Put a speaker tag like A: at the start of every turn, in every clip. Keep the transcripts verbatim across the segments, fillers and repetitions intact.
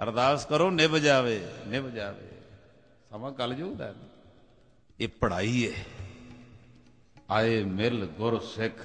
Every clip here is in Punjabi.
A: ਅਰਦਾਸ ਕਰੋ ਨਿਭ ਜਾਵੇ, ਨਿਭ ਜਾਵੇ। ਸਮਾਂ ਕਲਯੁਗ ਦਾ ਇਹ ਪੜ੍ਹਾਈ ਹੈ। ਆਏ ਮਿਲ ਗੁਰ ਸਿੱਖ,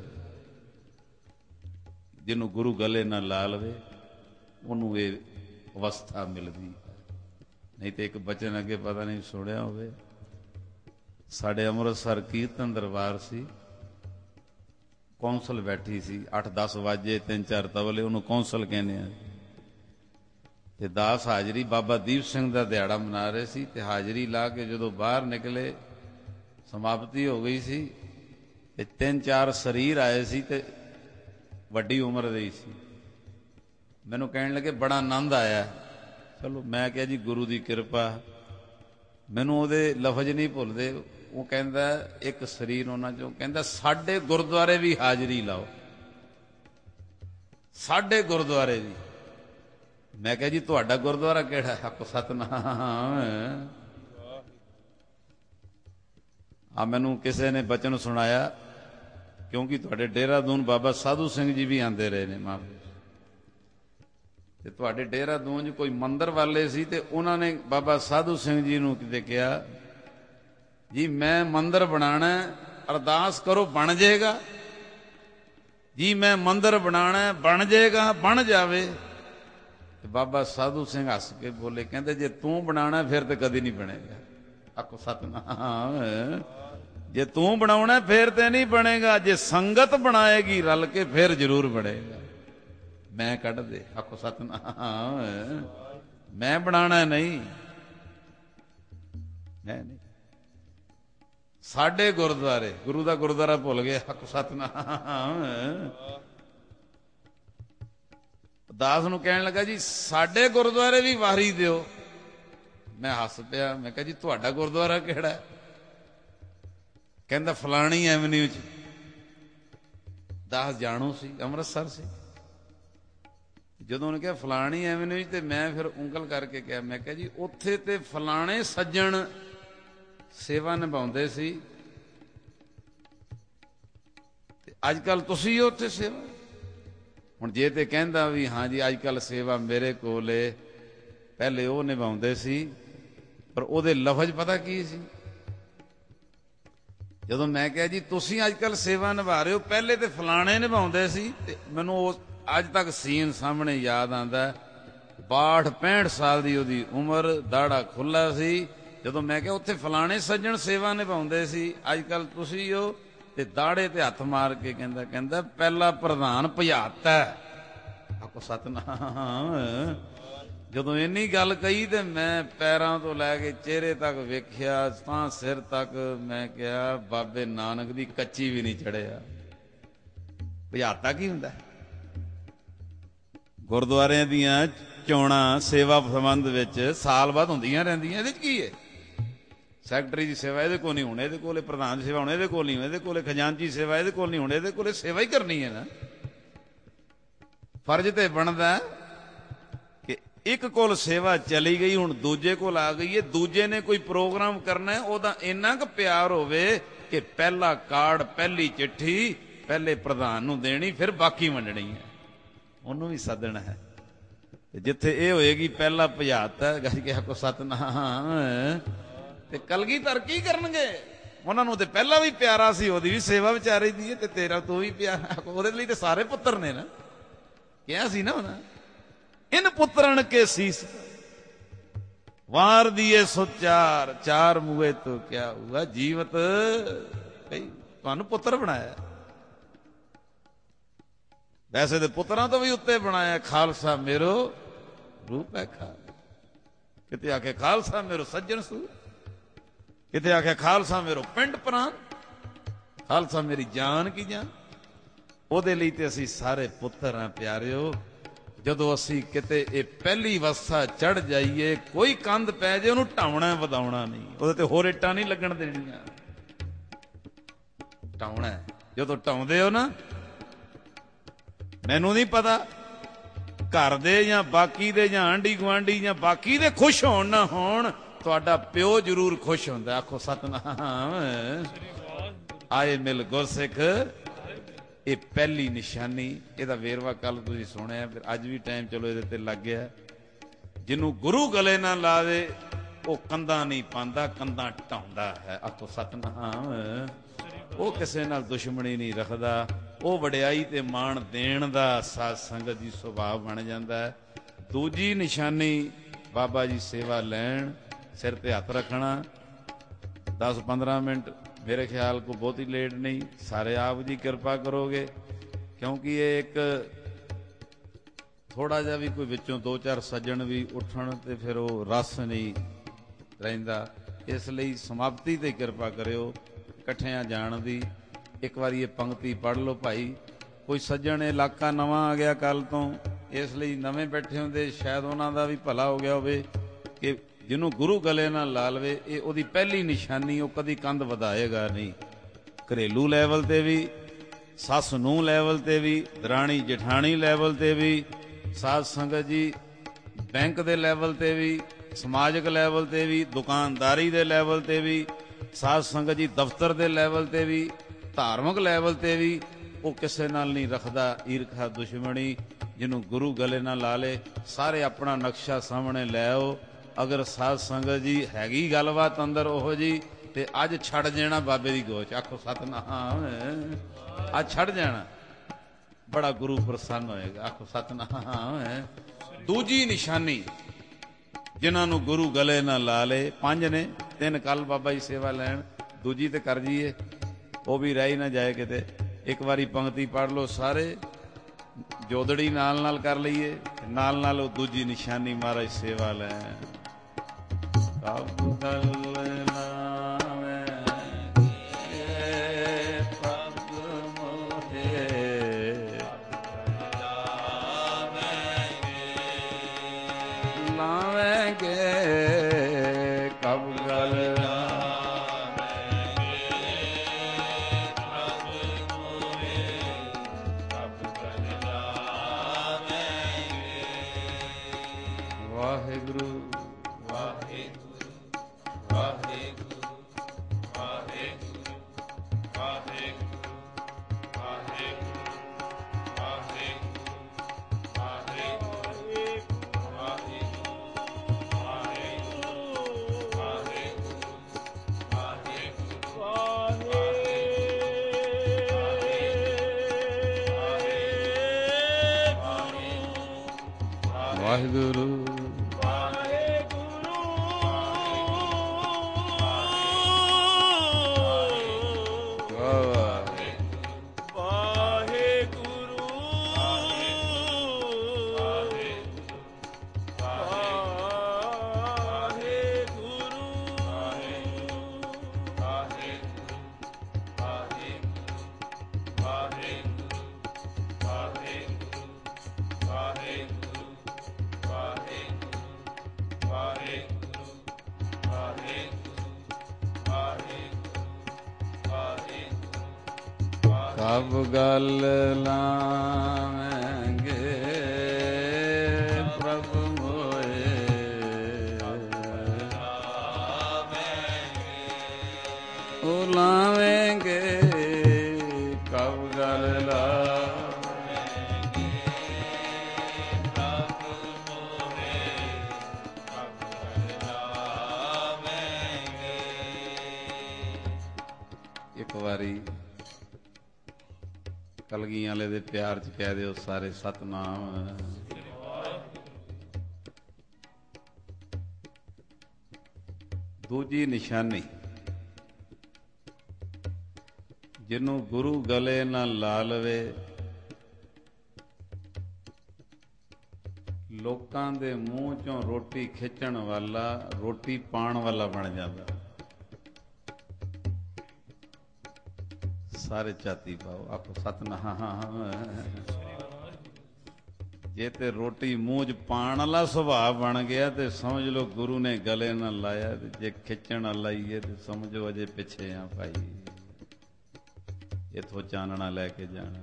A: ਜਿਹਨੂੰ ਗੁਰੂ ਗਲੇ ਨਾਲ ਲਾ ਲਵੇ ਉਹਨੂੰ ਇਹ ਅਵਸਥਾ ਮਿਲਦੀ। ਨਹੀਂ ਤੇ ਇੱਕ ਬਚਨ ਅੱਗੇ ਪਤਾ ਨਹੀਂ ਸੁਣਿਆ ਹੋਵੇ, ਸਾਡੇ ਅੰਮ੍ਰਿਤਸਰ ਕੀਰਤਨ ਦਰਬਾਰ ਸੀ, ਕੌਂਸਲ ਬੈਠੀ ਸੀ, ਅੱਠ ਦਸ ਵਾਜੇ, ਤਿੰਨ ਚਾਰ ਤਬਲੇ, ਉਹਨੂੰ ਕੌਂਸਲ ਕਹਿੰਦੇ ਆ। ਤੇ ਦਾਸ ਹਾਜ਼ਰੀ, ਬਾਬਾ ਦੀਪ ਸਿੰਘ ਦਾ ਦਿਹਾੜਾ ਮਨਾ ਰਹੇ ਸੀ, ਤੇ ਹਾਜ਼ਰੀ ਲਾ ਕੇ ਜਦੋਂ ਬਾਹਰ ਨਿਕਲੇ, ਸਮਾਪਤੀ ਹੋ ਗਈ ਸੀ, ਤੇ ਤਿੰਨ ਚਾਰ ਸਰੀਰ ਆਏ ਸੀ ਤੇ ਵੱਡੀ ਉਮਰ ਦੇ ਹੀ ਸੀ। ਮੈਨੂੰ ਕਹਿਣ ਲੱਗੇ ਬੜਾ ਆਨੰਦ ਆਇਆ। ਚਲੋ ਮੈਂ ਕਿਹਾ ਜੀ ਗੁਰੂ ਦੀ ਕਿਰਪਾ। ਮੈਨੂੰ ਉਹਦੇ ਲਫ਼ਜ਼ ਨਹੀਂ ਭੁੱਲਦੇ। ਉਹ ਕਹਿੰਦਾ ਇੱਕ ਸਰੀਰ ਉਹਨਾਂ ਚੋਂ ਕਹਿੰਦਾ ਸਾਡੇ ਗੁਰਦੁਆਰੇ ਵੀ ਹਾਜ਼ਰੀ ਲਾਓ, ਸਾਡੇ ਗੁਰਦੁਆਰੇ ਵੀ। ਮੈਂ ਕਿਹਾ ਜੀ ਤੁਹਾਡਾ ਗੁਰਦੁਆਰਾ ਕਿਹੜਾ? ਆਖੋ ਸਤਨਾਮ। ਆ ਮੈਨੂੰ ਕਿਸੇ ਨੇ ਬਚਨ ਸੁਣਾਇਆ, ਕਿਉਂਕਿ ਤੁਹਾਡੇ ਦੇਹਰਾਦੂਨ ਬਾਬਾ ਸਾਧੂ ਸਿੰਘ ਜੀ ਵੀ ਆਉਂਦੇ ਰਹੇ ਨੇ ਮਾਂ, ਤੇ ਤੁਹਾਡੇ ਦੇਹਰਾਦੂਨ 'ਚ ਕੋਈ ਮੰਦਰ ਵਾਲੇ ਸੀ, ਤੇ ਉਹਨਾਂ ਨੇ ਬਾਬਾ ਸਾਧੂ ਸਿੰਘ ਜੀ ਨੂੰ ਕਿਤੇ ਕਿਹਾ ਜੀ ਮੈਂ ਮੰਦਰ ਬਣਾਣਾ, ਅਰਦਾਸ ਕਰੋ ਬਣ ਜਾਏਗਾ ਜੀ, ਮੈਂ ਮੰਦਰ ਬਣਾਣਾ, ਬਣ ਜਾਏਗਾ, ਬਣ ਜਾਵੇ। ਤੇ ਬਾਬਾ ਸਾਧੂ ਸਿੰਘ ਹੱਸ ਕੇ ਬੋਲੇ, ਕਹਿੰਦੇ ਜੇ ਤੂੰ ਬਣਾਣਾ ਫਿਰ ਤੇ ਕਦੀ ਨਹੀਂ ਬਣੇਗਾ। ਆਖੋ ਸਤਨਾਮ। ਜੇ ਤੂੰ ਬਣਾਉਣਾ ਫਿਰ ਤੇ ਨਹੀਂ ਬਣੇਗਾ, ਜੇ ਸੰਗਤ ਬਣਾਏਗੀ ਰਲ ਕੇ ਫਿਰ ਜ਼ਰੂਰ ਬਣੇਗਾ। ਮੈਂ ਕੱਢ ਦੇ। ਆਖੋ ਸਤਨਾਮ। ਮੈਂ ਬਣਾਣਾ ਨਹੀਂ, ਮੈਂ ਨਹੀਂ। ਸਾਡੇ ਗੁਰਦੁਆਰੇ, ਗੁਰੂ ਦਾ ਗੁਰਦੁਆਰਾ ਭੁੱਲ ਗਏ। ਆਖੋ ਸਤਨਾਮ। ਦਾਸ ਨੂੰ ਕਹਿਣ ਲੱਗਾ ਜੀ ਸਾਡੇ ਗੁਰਦੁਆਰੇ ਵੀ ਵਾਰੀ ਦਿਓ। ਮੈਂ ਹੱਸ ਪਿਆ। ਮੈਂ ਕਿਹਾ ਜੀ ਤੁਹਾਡਾ ਗੁਰਦੁਆਰਾ ਕਿਹੜਾ? ਕਹਿੰਦਾ ਫਲਾਣੀ ਐਵਨਿਊ 'ਚ। ਦਾਸ ਜਾਣੂ ਸੀ, ਅੰਮ੍ਰਿਤਸਰ ਸੀ। ਜਦੋਂ ਉਹਨੇ ਕਿਹਾ ਫਲਾਣੀ ਐਵਨਿਊ 'ਚ, ਤੇ ਮੈਂ ਫਿਰ ਉਂਗਲ ਕਰਕੇ ਕਿਹਾ, ਮੈਂ ਕਿਹਾ ਜੀ ਉੱਥੇ ਤੇ ਫਲਾਣੇ ਸੱਜਣ ਸੇਵਾ ਨਿਭਾਉਂਦੇ ਸੀ, ਤੇ ਅੱਜ ਕੱਲ ਤੁਸੀਂ ਉੱਥੇ ਸੇਵਾ। ਹੁਣ ਜੇ ਤੇ ਕਹਿੰਦਾ ਵੀ ਹਾਂ ਜੀ ਅੱਜ ਕੱਲ ਸੇਵਾ ਮੇਰੇ ਕੋਲ ਏ, ਪਹਿਲੇ ਉਹ ਨਿਭਾਉਂਦੇ ਸੀ, ਪਰ ਉਹਦੇ ਲਫ਼ਜ਼ ਪਤਾ ਕੀ ਸੀ? ਜਦੋਂ ਮੈਂ ਕਿਹਾ ਜੀ ਤੁਸੀਂ ਅੱਜ ਕੱਲ ਸੇਵਾ ਨਿਭਾ ਰਹੇ ਹੋ, ਪਹਿਲੇ ਤੇ ਫਲਾਣੇ ਨਿਭਾਉਂਦੇ ਸੀ, ਤੇ ਮੈਨੂੰ ਉਹ ਅੱਜ ਤੱਕ ਸੀਨ ਸਾਹਮਣੇ ਯਾਦ ਆਉਂਦਾ। ਬਾਹਠ ਪੈਂਹਠ ਸਾਲ ਦੀ ਉਹਦੀ ਉਮਰ, ਦਾੜਾ ਖੁੱਲਾ ਸੀ। ਜਦੋਂ ਮੈਂ ਕਿਹਾ ਉੱਥੇ ਫਲਾਣੇ ਸੱਜਣ ਸੇਵਾ ਨਿਭਾਉਂਦੇ ਸੀ, ਅੱਜ ਕੱਲ ਤੁਸੀਂ ਹੋ, ਤੇ ਦਾੜੇ ਤੇ ਹੱਥ ਮਾਰ ਕੇ ਕਹਿੰਦਾ ਕਹਿੰਦਾ ਪਹਿਲਾ ਪ੍ਰਧਾਨ ਭਜਾਤਾ। ਆਖੋ ਸਤਨਾਮ। ਜਦੋਂ ਇੰਨੀ ਗੱਲ ਕਹੀ ਤੇ ਮੈਂ ਪੈਰਾਂ ਤੋਂ ਲੈ ਕੇ ਚਿਹਰੇ ਤੱਕ ਵੇਖਿਆ, ਤਾਂ ਸਿਰ ਤੱਕ। ਮੈਂ ਕਿਹਾ ਬਾਬੇ ਨਾਨਕ ਦੀ ਕੱਚੀ ਵੀ ਨਹੀਂ ਚੜਿਆ। ਭਜਾਤਾ ਕੀ ਹੁੰਦਾ? ਗੁਰਦੁਆਰਿਆਂ ਦੀਆਂ ਚੋਣਾਂ ਸੇਵਾ ਸੰਬੰਧ ਵਿੱਚ ਸਾਲ ਬਾਅਦ ਹੁੰਦੀਆਂ ਰਹਿੰਦੀਆਂ। ਇਹਦੇ 'ਚ ਕੀ ਹੈ? ਸੈਕਟਰੀ ਦੀ ਸੇਵਾ ਇਹਦੇ ਕੋਲ ਨਹੀਂ ਹੋਣੀ, ਇਹਦੇ ਕੋਲ ਪ੍ਰਧਾਨ ਦੀ ਸੇਵਾ ਹੁਣ ਇਹਦੇ ਕੋਲ ਨਹੀਂ, ਇਹਦੇ ਕੋਲ ਖਜ਼ਾਨਚੀ ਸੇਵਾ ਇਹਦੇ ਕੋਲ ਨਹੀਂ ਹੋਣੀ, ਇਹਦੇ ਕੋਲ ਸੇਵਾ ਹੀ ਕਰਨੀ ਹੈ ਨਾ। ਫਰਜ਼ ਤੇ ਬਣਦਾ ਕਿ ਇੱਕ ਕੋਲ ਸੇਵਾ ਚਲੀ ਗਈ, ਹੁਣ ਦੂਜੇ ਕੋਲ ਆ ਗਈ ਹੈ, ਦੂਜੇ ਨੇ ਕੋਈ ਪ੍ਰੋਗਰਾਮ ਕਰਨਾ, ਉਹਦਾ ਇੰਨਾ ਕੁ ਪਿਆਰ ਹੋਵੇ ਕਿ ਪਹਿਲਾ ਕਾਰਡ, ਪਹਿਲੀ ਚਿੱਠੀ ਪਹਿਲੇ ਪ੍ਰਧਾਨ ਨੂੰ ਦੇਣੀ, ਫਿਰ ਬਾਕੀ ਵੰਡਣੀ ਹੈ, ਉਹਨੂੰ ਵੀ ਸੱਦਣਾ ਹੈ। ਤੇ ਜਿੱਥੇ ਇਹ ਹੋਏਗੀ ਪਹਿਲਾ ਭਜਾਤਾ, ਗੱਜ ਕੇ ਆਖੋ ਸਤਨਾਮ। ਤੇ ਕਲਗੀਧਰ ਕੀ ਕਰਨਗੇ? ਉਹਨਾਂ ਨੂੰ ਤੇ ਪਹਿਲਾਂ ਵੀ ਪਿਆਰਾ ਸੀ, ਉਹਦੀ ਵੀ ਸੇਵਾ ਵਿਚਾਰੀ ਦੀ ਹੈ, ਤੇ ਤੇਰਾ ਤੂੰ ਵੀ ਪਿਆਰਾ। ਉਹਦੇ ਲਈ ਤੇ ਸਾਰੇ ਪੁੱਤਰ ਨੇ ਨਾ, ਕਿਹਾ ਸੀ ਨਾ ਉਹਨਾਂ, ਇਨ ਪੁੱਤਰਨ ਕੇ ਸੀਸ ਵਾਰ ਦੀਏ ਸੋ ਚਾਰ, ਚਾਰ ਮੂਏ ਤੋਂ ਕਿਆ ਹੁਆ ਜੀਵਤ। ਤੁਹਾਨੂੰ ਪੁੱਤਰ ਬਣਾਇਆ, ਵੈਸੇ ਤੇ ਪੁੱਤਰਾਂ ਤੋਂ ਵੀ ਉੱਤੇ ਬਣਾਇਆ। ਖਾਲਸਾ ਮੇਰੋ ਰੂਪ ਹੈ ਖਾਲ, ਕਿਤੇ ਆਖੇ ਖਾਲਸਾ ਮੇਰੋ ਸੱਜਣ ਸੂ, ਕਿਤੇ ਆਖਿਆ ਖਾਲਸਾ ਮੇਰੋ ਪਿੰਡ ਪ੍ਰਾਨ, ਖਾਲਸਾ ਮੇਰੀ ਜਾਨ ਕੀ ਜਾਨ। ਉਹਦੇ ਲਈ ਤੇ ਅਸੀਂ ਸਾਰੇ ਪੁੱਤਰ ਹਾਂ ਪਿਆਰਿਓ। ਜਦੋਂ ਅਸੀਂ ਕਿਤੇ ਇਹ ਪਹਿਲੀ ਅਵਸਥਾ ਚੜ ਜਾਈਏ, ਕੋਈ ਕੰਧ ਪੈ ਜੇ ਉਹਨੂੰ ਢਾਉਣਾ ਵਧਾਉਣਾ ਨਹੀਂ, ਉਹਦੇ ਤੇ ਹੋਰ ਇੱਟਾਂ ਨਹੀਂ ਲੱਗਣ ਦੇਣੀਆਂ, ਢਾਉਣਾ। ਜਦੋਂ ਢਾਉਂਦੇ ਹੋ ਨਾ, ਮੈਨੂੰ ਨਹੀਂ ਪਤਾ ਘਰ ਦੇ ਜਾਂ ਬਾਕੀ ਦੇ ਜਾਂ ਆਂਢੀ ਗੁਆਂਢੀ ਜਾਂ ਬਾਕੀ ਦੇ ਖੁਸ਼ ਹੋਣ ਨਾ ਹੋਣ, ਤੁਹਾਡਾ ਪਿਓ ਜ਼ਰੂਰ ਖੁਸ਼ ਹੁੰਦਾ। ਆਖੋ ਸਤਨਾਮ। ਆਏ ਮਿਲ ਗੁਰਸਿੱਖ, ਇਹ ਪਹਿਲੀ ਨਿਸ਼ਾਨੀ। ਇਹਦਾ ਵੇਰਵਾ ਕੱਲ ਤੁਸੀਂ ਸੁਣਿਆ, ਫਿਰ ਅੱਜ ਵੀ ਟਾਈਮ ਚਲੋ ਇਹਦੇ ਤੇ ਲੱਗ ਗਿਆ। ਜਿਹਨੂੰ ਗੁਰੂ ਗਲੇ ਨਾ ਲਾਵੇ ਉਹ ਕੰਧਾਂ ਨਹੀਂ ਪਾਉਂਦਾ, ਕੰਧਾਂ ਢਾਉਂਦਾ ਹੈ। ਆਖੋ ਸਤਿਨਾਮ। ਉਹ ਕਿਸੇ ਨਾਲ ਦੁਸ਼ਮਣੀ ਨਹੀਂ ਰੱਖਦਾ, ਉਹ ਵਡਿਆਈ ਤੇ ਮਾਣ ਦੇਣ ਦਾ ਸਾਧ ਸੰਗਤ ਜੀ ਸੁਭਾਅ ਬਣ ਜਾਂਦਾ ਹੈ। ਦੂਜੀ ਨਿਸ਼ਾਨੀ ਬਾਬਾ ਜੀ ਸੇਵਾ ਲੈਣ, ਸਿਰ ਤੇ ਹੱਥ ਰੱਖਣਾ। ਦਸ ਪੰਦਰਾਂ ਮਿੰਟ ਮੇਰੇ ਖਿਆਲ ਕੋ ਬਹੁਤੀ ਲੇਟ ਨਹੀਂ, ਸਾਰੇ ਆਪ ਜੀ ਕਿਰਪਾ ਕਰੋਗੇ, ਕਿਉਂਕਿ ਇਹ ਇੱਕ ਥੋੜਾ ਜਿਹਾ ਵੀ ਕੋਈ ਵਿੱਚੋਂ ਦੋ ਚਾਰ ਸੱਜਣ ਵੀ ਉੱਠਣ ਤੇ ਫਿਰ ਉਹ ਰਸ ਨਹੀਂ ਰਹਿੰਦਾ। ਇਸ ਲਈ ਸਮਾਪਤੀ ਤੇ ਕਿਰਪਾ ਕਰਿਓ ਇਕੱਠਿਆਂ ਜਾਣ ਦੀ। ਇੱਕ ਵਾਰੀ ਇਹ ਪੰਕਤੀ ਪੜ੍ਹ ਲਓ ਭਾਈ। ਕੋਈ ਸੱਜਣ ਇਲਾਕਾ ਨਵਾਂ ਆ ਗਿਆ ਕੱਲ ਤੋਂ, ਇਸ ਲਈ ਨਵੇਂ ਬੈਠੇ ਹੁੰਦੇ, ਸ਼ਾਇਦ ਉਹਨਾਂ ਦਾ ਵੀ ਭਲਾ ਹੋ ਗਿਆ ਹੋਵੇ ਕਿ ਜਿਹਨੂੰ ਗੁਰੂ ਗਲੇ ਨਾਲ ਲਾ ਲਵੇ, ਇਹ ਉਹਦੀ ਪਹਿਲੀ ਨਿਸ਼ਾਨੀ, ਉਹ ਕਦੀ ਕੰਧ ਵਧਾਏਗਾ ਨਹੀਂ। ਘਰੇਲੂ ਲੈਵਲ ਤੇ ਵੀ, ਸੱਸ ਨੂੰਹ ਲੈਵਲ ਤੇ ਵੀ, ਦਰਾਣੀ ਜਠਾਣੀ ਲੈਵਲ ਤੇ ਵੀ, ਸਾਧ ਸੰਗਤ ਜੀ ਬੈਂਕ ਦੇ ਲੈਵਲ ਤੇ ਵੀ, ਸਮਾਜਿਕ ਲੈਵਲ ਤੇ ਵੀ, ਦੁਕਾਨਦਾਰੀ ਦੇ ਲੈਵਲ ਤੇ ਵੀ, ਸਾਧ ਸੰਗਤ ਜੀ ਦਫ਼ਤਰ ਦੇ ਲੈਵਲ ਤੇ ਵੀ, ਧਾਰਮਿਕ ਲੈਵਲ ਤੇ ਵੀ, ਉਹ ਕਿਸੇ ਨਾਲ ਨਹੀਂ ਰੱਖਦਾ ਈਰਖਾ ਦੁਸ਼ਮਣੀ। ਜਿਹਨੂੰ ਗੁਰੂ ਗਲੇ ਨਾਲ ਲਾ ਲੇ, ਸਾਰੇ ਆਪਣਾ ਨਕਸ਼ਾ ਸਾਹਮਣੇ ਲੈ ਆਓ। ਅਗਰ ਸਾਧ ਸੰਗਤ ਜੀ ਹੈਗੀ ਗੱਲਬਾਤ ਅੰਦਰ ਉਹੋ ਜੀ, ਤੇ ਅੱਜ ਛੱਡ ਜਾਣਾ ਬਾਬੇ ਦੀ ਗੋਚ। ਆਖੋ ਸਤਿਨਾਮ। ਅੱਜ ਛੱਡ ਜਾਣਾ, ਬੜਾ ਗੁਰੂ ਪ੍ਰਸੰਨ ਹੋਏਗਾ। ਆਖੋ ਸਤਿਨਾਮ। ਦੂਜੀ ਨਿਸ਼ਾਨੀ ਜਿਨ੍ਹਾਂ ਨੂੰ ਗੁਰੂ ਗਲੇ ਨਾਲ ਲਾ ਲੇ, ਪੰਜ ਨੇ, ਤਿੰਨ ਕੱਲ ਬਾਬਾ ਜੀ ਸੇਵਾ ਲੈਣ, ਦੂਜੀ ਤੇ ਕਰ ਜੀਏ, ਉਹ ਵੀ ਰਹਿ ਨਾ ਜਾਏ ਕਿਤੇ। ਇੱਕ ਵਾਰੀ ਪੰਕਤੀ ਪੜ੍ਹ ਲਓ ਸਾਰੇ, ਜੋਦੜੀ ਨਾਲ ਨਾਲ ਕਰ ਲਈਏ, ਨਾਲ ਨਾਲ ਉਹ ਦੂਜੀ ਨਿਸ਼ਾਨੀ ਮਹਾਰਾਜ ਸੇਵਾ ਲੈਣ। ਕਬ ਗਲ ਵਾਹਿਗੁਰੂ ਕਬ ਗਲ ਲਾਵਾਂਗੇ ਪ੍ਰਭ ਮੋਏ, ਉਹ ਲਾਵਾਂਗੇ ਕਬ ਗਲ ਲਾਵਾਂਗੇ ਪ੍ਰਭ ਮੋਏ, ਕਬ ਗਲ ਲਾਵਾਂਗੇ। ਇੱਕ ਵਾਰੀ ਕਲਗੀਆਂ ਵਾਲੇ ਦੇ ਪਿਆਰ ਚ ਕਹਿ ਦਿਓ ਸਾਰੇ ਸਤਨਾਮ। ਦੂਜੀ ਨਿਸ਼ਾਨੀ ਜਿਹਨੂੰ ਗੁਰੂ ਗਲੇ ਨਾਲ ਲਾ ਲਵੇ, ਲੋਕਾਂ ਦੇ ਮੂੰਹ ਚੋਂ ਰੋਟੀ ਖਿੱਚਣ ਵਾਲਾ ਰੋਟੀ ਪਾਣ ਵਾਲਾ ਬਣ ਜਾਂਦਾ। ਸਾਰੇ ਝਾਤੀ ਪਾਓ। ਆਖੋ ਸਤਨਾਮ। ਜੇ ਤੇ ਰੋਟੀ ਮੂੰਹ ਚ ਪਾਣ ਵਾਲਾ ਸੁਭਾਅ ਬਣ ਗਿਆ ਤੇ ਸਮਝ ਲਓ ਗੁਰੂ ਨੇ ਗਲੇ ਨਾਲ ਲਾਇਆ, ਤੇ ਜੇ ਖਿੱਚਣ ਵਾਲਾ ਹੀ ਹੈ ਤੇ ਸਮਝੋ ਅਜੇ ਪਿੱਛੇ ਆ ਭਾਈ, ਇੱਥੋਂ ਚਾਨਣਾ ਲੈ ਕੇ ਜਾਣਾ।